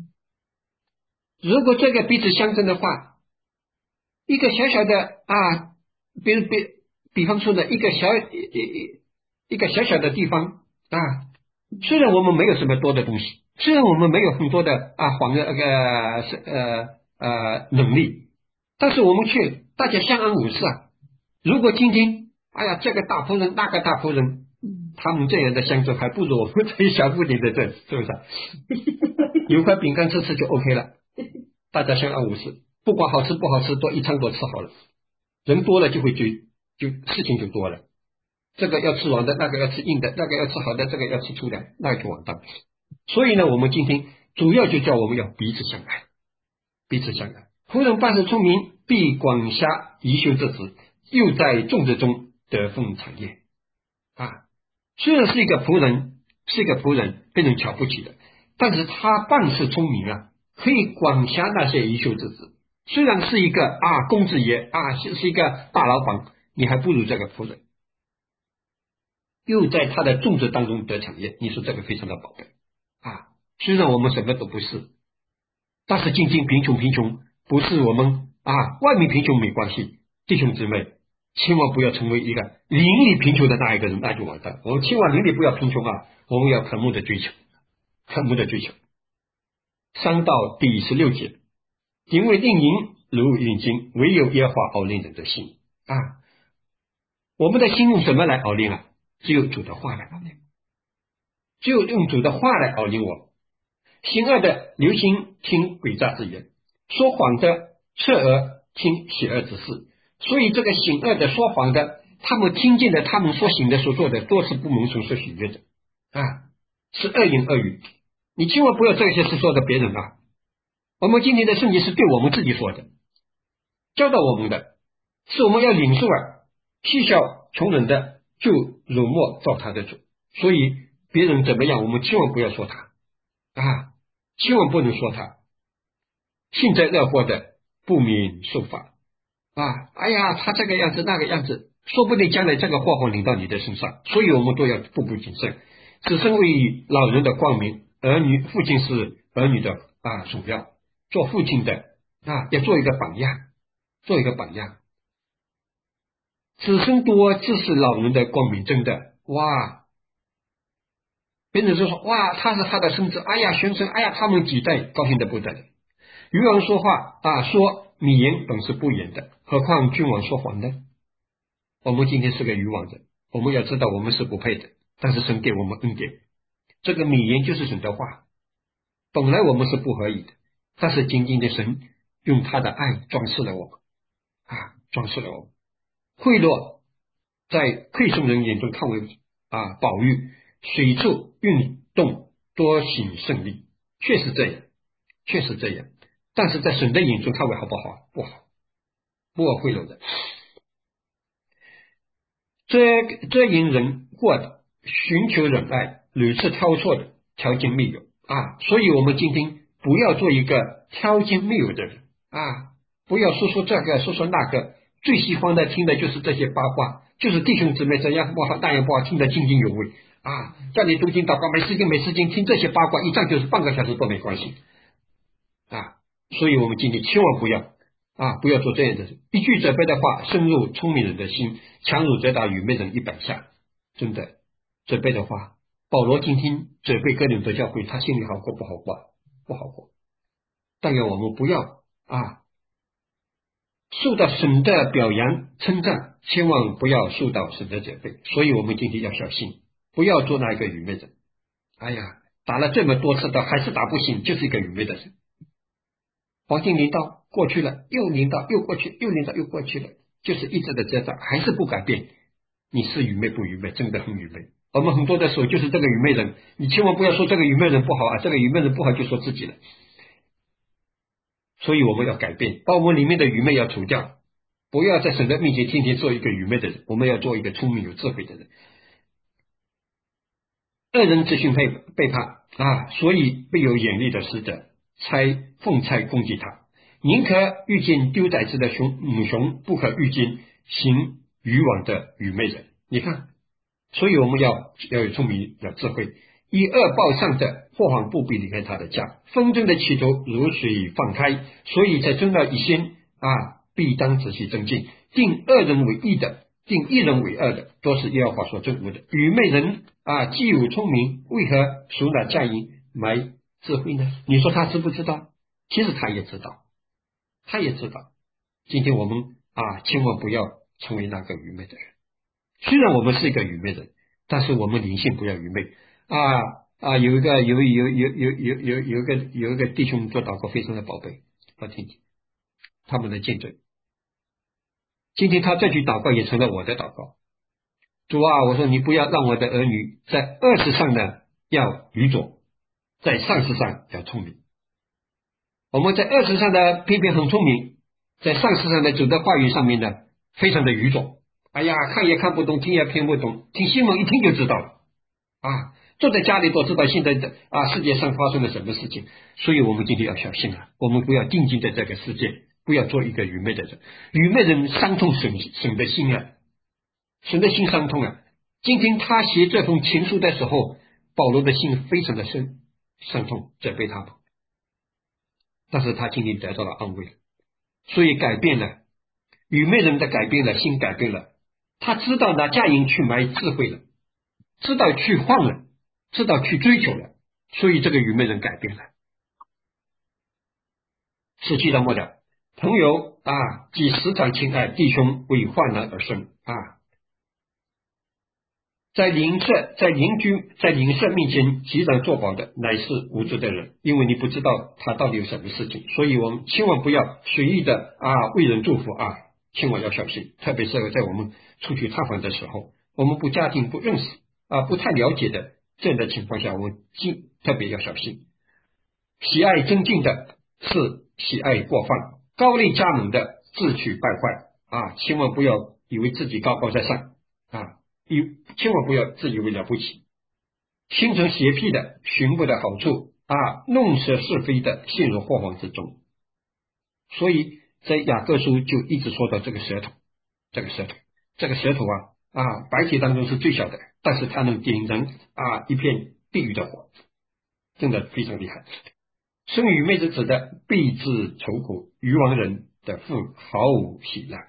如果这个彼此相争的话，一个小小的比方说的一个小小的地方虽然我们没有什么多的东西，虽然我们没有很多的能力，但是我们却大家相安无事如果今天这个大仆人那个大仆人，他们这样的相处还不如我们这小不点的这，是不是有块饼干吃就 OK 了，大家相安无事，不管好吃不好吃，都一餐多吃好了。人多了就会事情就多了，这个要吃软的，那个要吃硬的，那个要吃好的，这个要吃粗的，那就完蛋。所以呢，我们今天主要就叫我们要彼此相爱，彼此相爱。仆人办事聪明，必管辖贻羞之子，又在众子中得分产业虽然是一个仆人被人瞧不起的，但是他办事聪明可以管辖那些贻羞之子。虽然是一个公子爷是一个大老板，你还不如这个仆人，又在他的种植当中得产业。你说这个非常的宝贝虽然我们什么都不是，但是贫穷不是我们外面贫穷没关系，弟兄姊妹千万不要成为一个邻里贫穷的那一个人，那就完蛋。我们千万邻里不要贫穷我们要渴慕的追求3到第16节，因为令人如引睛，唯有耶和华熬炼人的心我们的心用什么来熬炼只有主的话来熬炼，只有用主的话来熬炼我。行恶的留心听诡诈之言，说谎的侧耳听邪恶之事。所以这个行恶的说谎的，他们听见的，他们所行的所做的都是不蒙神所喜悦的是恶言恶语。你千万不要这些是说的别人我们今天的圣经是对我们自己说的，教导我们的是我们要领受嬉笑穷人的就辱没造他的主。所以别人怎么样，我们千万不要说他千万不能说他。幸灾乐祸的不免受罚他这个样子那个样子，说不定将来这个祸患临到你的身上。所以我们都要步步谨慎。子孙为老人的光明，父亲是儿女的荣耀。做父亲的要做一个榜样，子孙多自是老人的光明，真的别人就说他是他的孙子，玄孙，他们几代高兴的不得了。愚王说话说米言本是不言的，何况君王说谎呢？我们今天是个愚王的，我们要知道我们是不配的，但是神给我们恩典。这个米言就是神的话，本来我们是不合意的，但是仅仅的神用他的爱装饰了我们贿赂在馈送人眼中看为宝玉，随处运动，多行胜利。确实这样，确实这样。但是在神的眼中看为好不好？不好，不可贿赂的。这因人过的，寻求忍耐，屡次挑错的，挑拣密友所以我们今天不要做一个挑拣密友的人不要说这个说那个，最喜欢的听的就是这些八卦，就是弟兄姊妹这样不好那样不好，听得津津有味叫你读经祷告，没时间听这些八卦，一站就是半个小时都没关系所以我们今天千万不要做这样的事。一句责备的话，深入聪明人的心，强如责打愚昧人100下。真的，责备的话，保罗今天责备哥林多教会，他心里好过不好过？不好过。但愿我们不要受到神的表扬称赞，千万不要受到神的责备。所以我们今天要小心，不要做那一个愚昧人。打了这么多次的还是打不醒，就是一个愚昧的人。黄金临到过去了，又临到又过去，又临到又过去了，就是一直的这样，还是不改变。你是愚昧不愚昧？真的很愚昧。我们很多的时候就是这个愚昧人，你千万不要说这个愚昧人不好这个愚昧人不好就说自己了。所以我们要改变，把我们里面的愚昧要除掉，不要在神的面前天天做一个愚昧的人，我们要做一个聪明有智慧的人。恶人之心背叛所以必有眼力的使者奉差攻击他。宁可遇见丢崽子的母熊，不可遇见行渔网的愚昧人。你看，所以我们要有聪明，要智慧。以恶报善的，祸患不必离开他的家。风筝的起头如水放开，所以在争闹以先必当仔细增进。定恶人为义的，定一人为恶的，都是耶和华所憎恶的。愚昧人既有聪明，为何属那佳音埋智慧呢？你说他知不知道？其实他也知道，他也知道。今天我们千万不要成为那个愚昧的人。虽然我们是一个愚昧人，但是我们灵性不要愚昧有一个弟兄做祷告非常的宝贝，我听听他们的见证。今天他这句祷告也成了我的祷告。主我说你不要让我的儿女在恶事上呢要愚拙，在善事上要聪明。我们在恶事上的偏偏很聪明，在善事上的走在话语上面呢非常的愚拙。看也看不懂，听也听不懂，听新闻一听就知道了坐在家里都知道现在的世界上发生了什么事情。所以我们今天要小心我们不要定睛在这个世界，不要做一个愚昧的人。愚昧人伤痛神的心神的心伤痛今天他写这封情书的时候，保罗的心非常的伤痛，责备他们。但是他今天得到了安慰，所以改变了。愚昧人的改变了，心改变了，他知道拿价银去买智慧了，知道去换了，知道去追求了，所以这个愚昧人改变了。17章末的朋友既时常亲爱弟兄，为患难而生在邻舍面前急然作保的，乃是无知的人，因为你不知道他到底有什么事情。所以我们千万不要随意的为人祝福千万要小心。特别是在我们出去探访的时候，我们不家庭不认识不太了解的这样的情况下，我们特别要小心。喜爱增进的是喜爱过犯，高丽加猛的自取败坏千万不要以为自己高高在上千万不要自以为了不起。心存邪僻的寻不得好处弄舍是非的陷入祸患之中。所以在雅各书就一直说到这个舌头白铁当中是最小的，但是它能点燃一片地狱的火，真的非常厉害。生愚昧之子的必致愁苦，愚妄人的父毫无喜乐。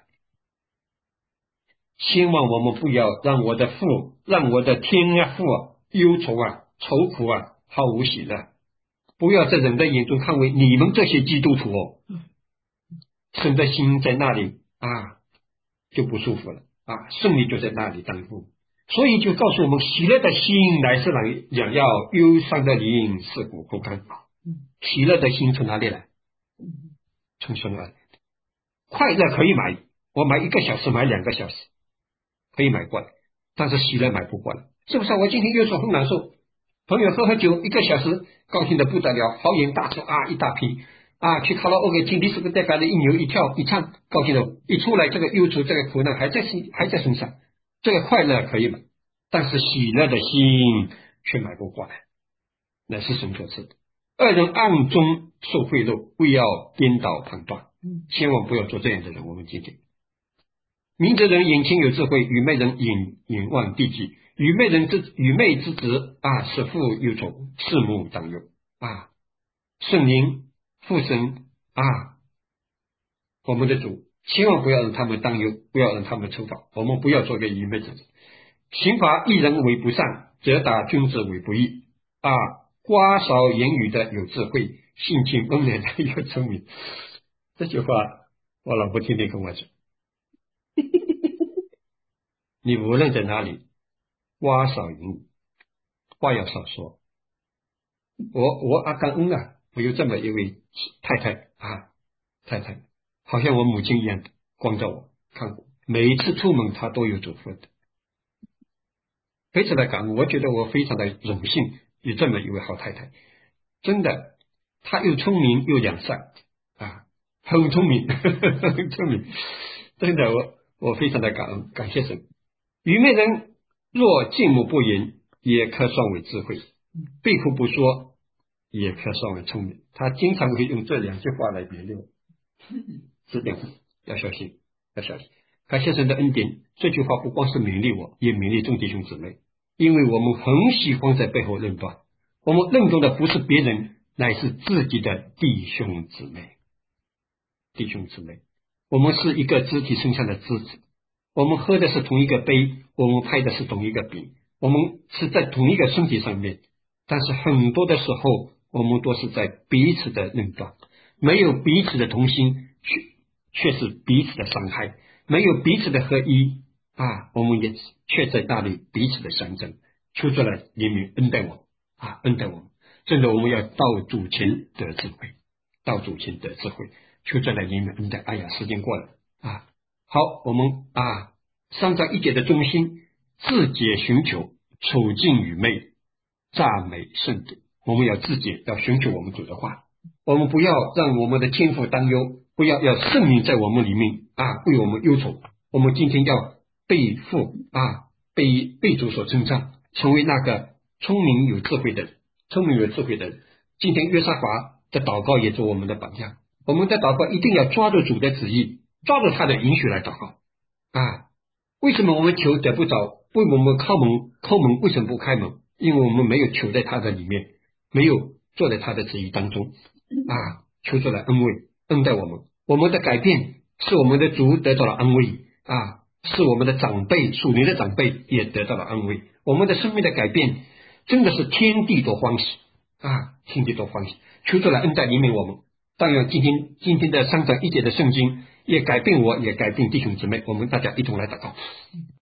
希望我们不要让我的父，让我的天父忧愁愁苦毫无喜乐。不要在人的眼中看为你们这些基督徒神的心在那里就不舒服了胜利就在那里当中。所以就告诉我们，喜乐的心乃是良药，忧伤的灵是骨枯干。喜乐的心从哪里来？从神而来。快乐可以买，我买1个小时，买2个小时可以买过来，但是喜乐买不过来。 是不是？我今天右手很难受，朋友喝酒1个小时，高兴的不得了，豪言大作啊，一大批啊，去卡拉 OK 听第四个代表的一扭一跳一唱，高兴的一出来，这个忧愁这个苦难还在身上，这个快乐可以吗？但是喜乐的心却买不过来，那是神所赐的。二人暗中受贿赂，为要颠倒判断，千万不要做这样的人。我们今天明哲人眼前有智慧，愚昧人眼望地极。愚昧之子啊，是父忧愁，四目当忧啊。圣灵父神啊，我们的主，千万不要让他们当忧，不要让他们惩罚，我们不要做个愚昧之子。刑罚一人为不善，责打君子为不义啊。瓜少言语的有智慧，性情温良的有聪明。这句话我老婆天天跟我讲，你无论在哪里，瓜少言语，话要少说。我阿甘恩啊，我有这么一位太太，好像我母亲一样的光照我看我，每一次出门她都有嘱咐的，非常的感恩。我觉得我非常的荣幸有这么一位好太太，真的，她又聪明又良善啊，很聪明很聪明，真的我非常的感谢神。愚昧人若静默不言，也可算为智慧，闭口不说，也可算为聪明。他经常会用这2句话来别扭，这点要小心，要小心。感谢神的恩典，这句话不光是勉励我，也勉励众弟兄姊妹，因为我们很喜欢在背后论断，我们论断的不是别人，乃是自己的弟兄姊妹。弟兄姊妹，我们是一个肢体生下的肢子，我们喝的是同一个杯，我们拍的是同一个饼，我们是在同一个身体上面，但是很多的时候我们都是在彼此的论断，没有彼此的同心，却是彼此的伤害，没有彼此的合一啊，我们也却在那里彼此的相争。求主来怜悯恩待我啊，恩待我们，真的我们要到主前得智慧，到主前得智慧，求主来怜悯恩待。哎呀，时间过了啊，好，我们3章1节的中心，自解寻求，处境愚昧，赞美圣德。我们要自解，要寻求我们主的话，我们不要让我们的天父担忧，不要圣灵在我们里面为我们忧愁。我们今天要被父被主所称赞，成为那个聪明有智慧的人。今天约沙法的祷告也做我们的榜样，我们的祷告一定要抓住主的旨意，抓住他的允许来祷告为什么我们求得不着？为我们叩门为什么不开门？因为我们没有求在他的里面，没有坐在他的旨意当中求主来恩待我们。我们的改变是我们的主得到了安慰是我们的长辈属灵的长辈也得到了安慰。我们的生命的改变真的是天地都欢喜天地都欢喜。求主来恩待怜悯我们。当然今天的3章1节的圣经也改变我，也改变弟兄姊妹，我们大家一同来祷告。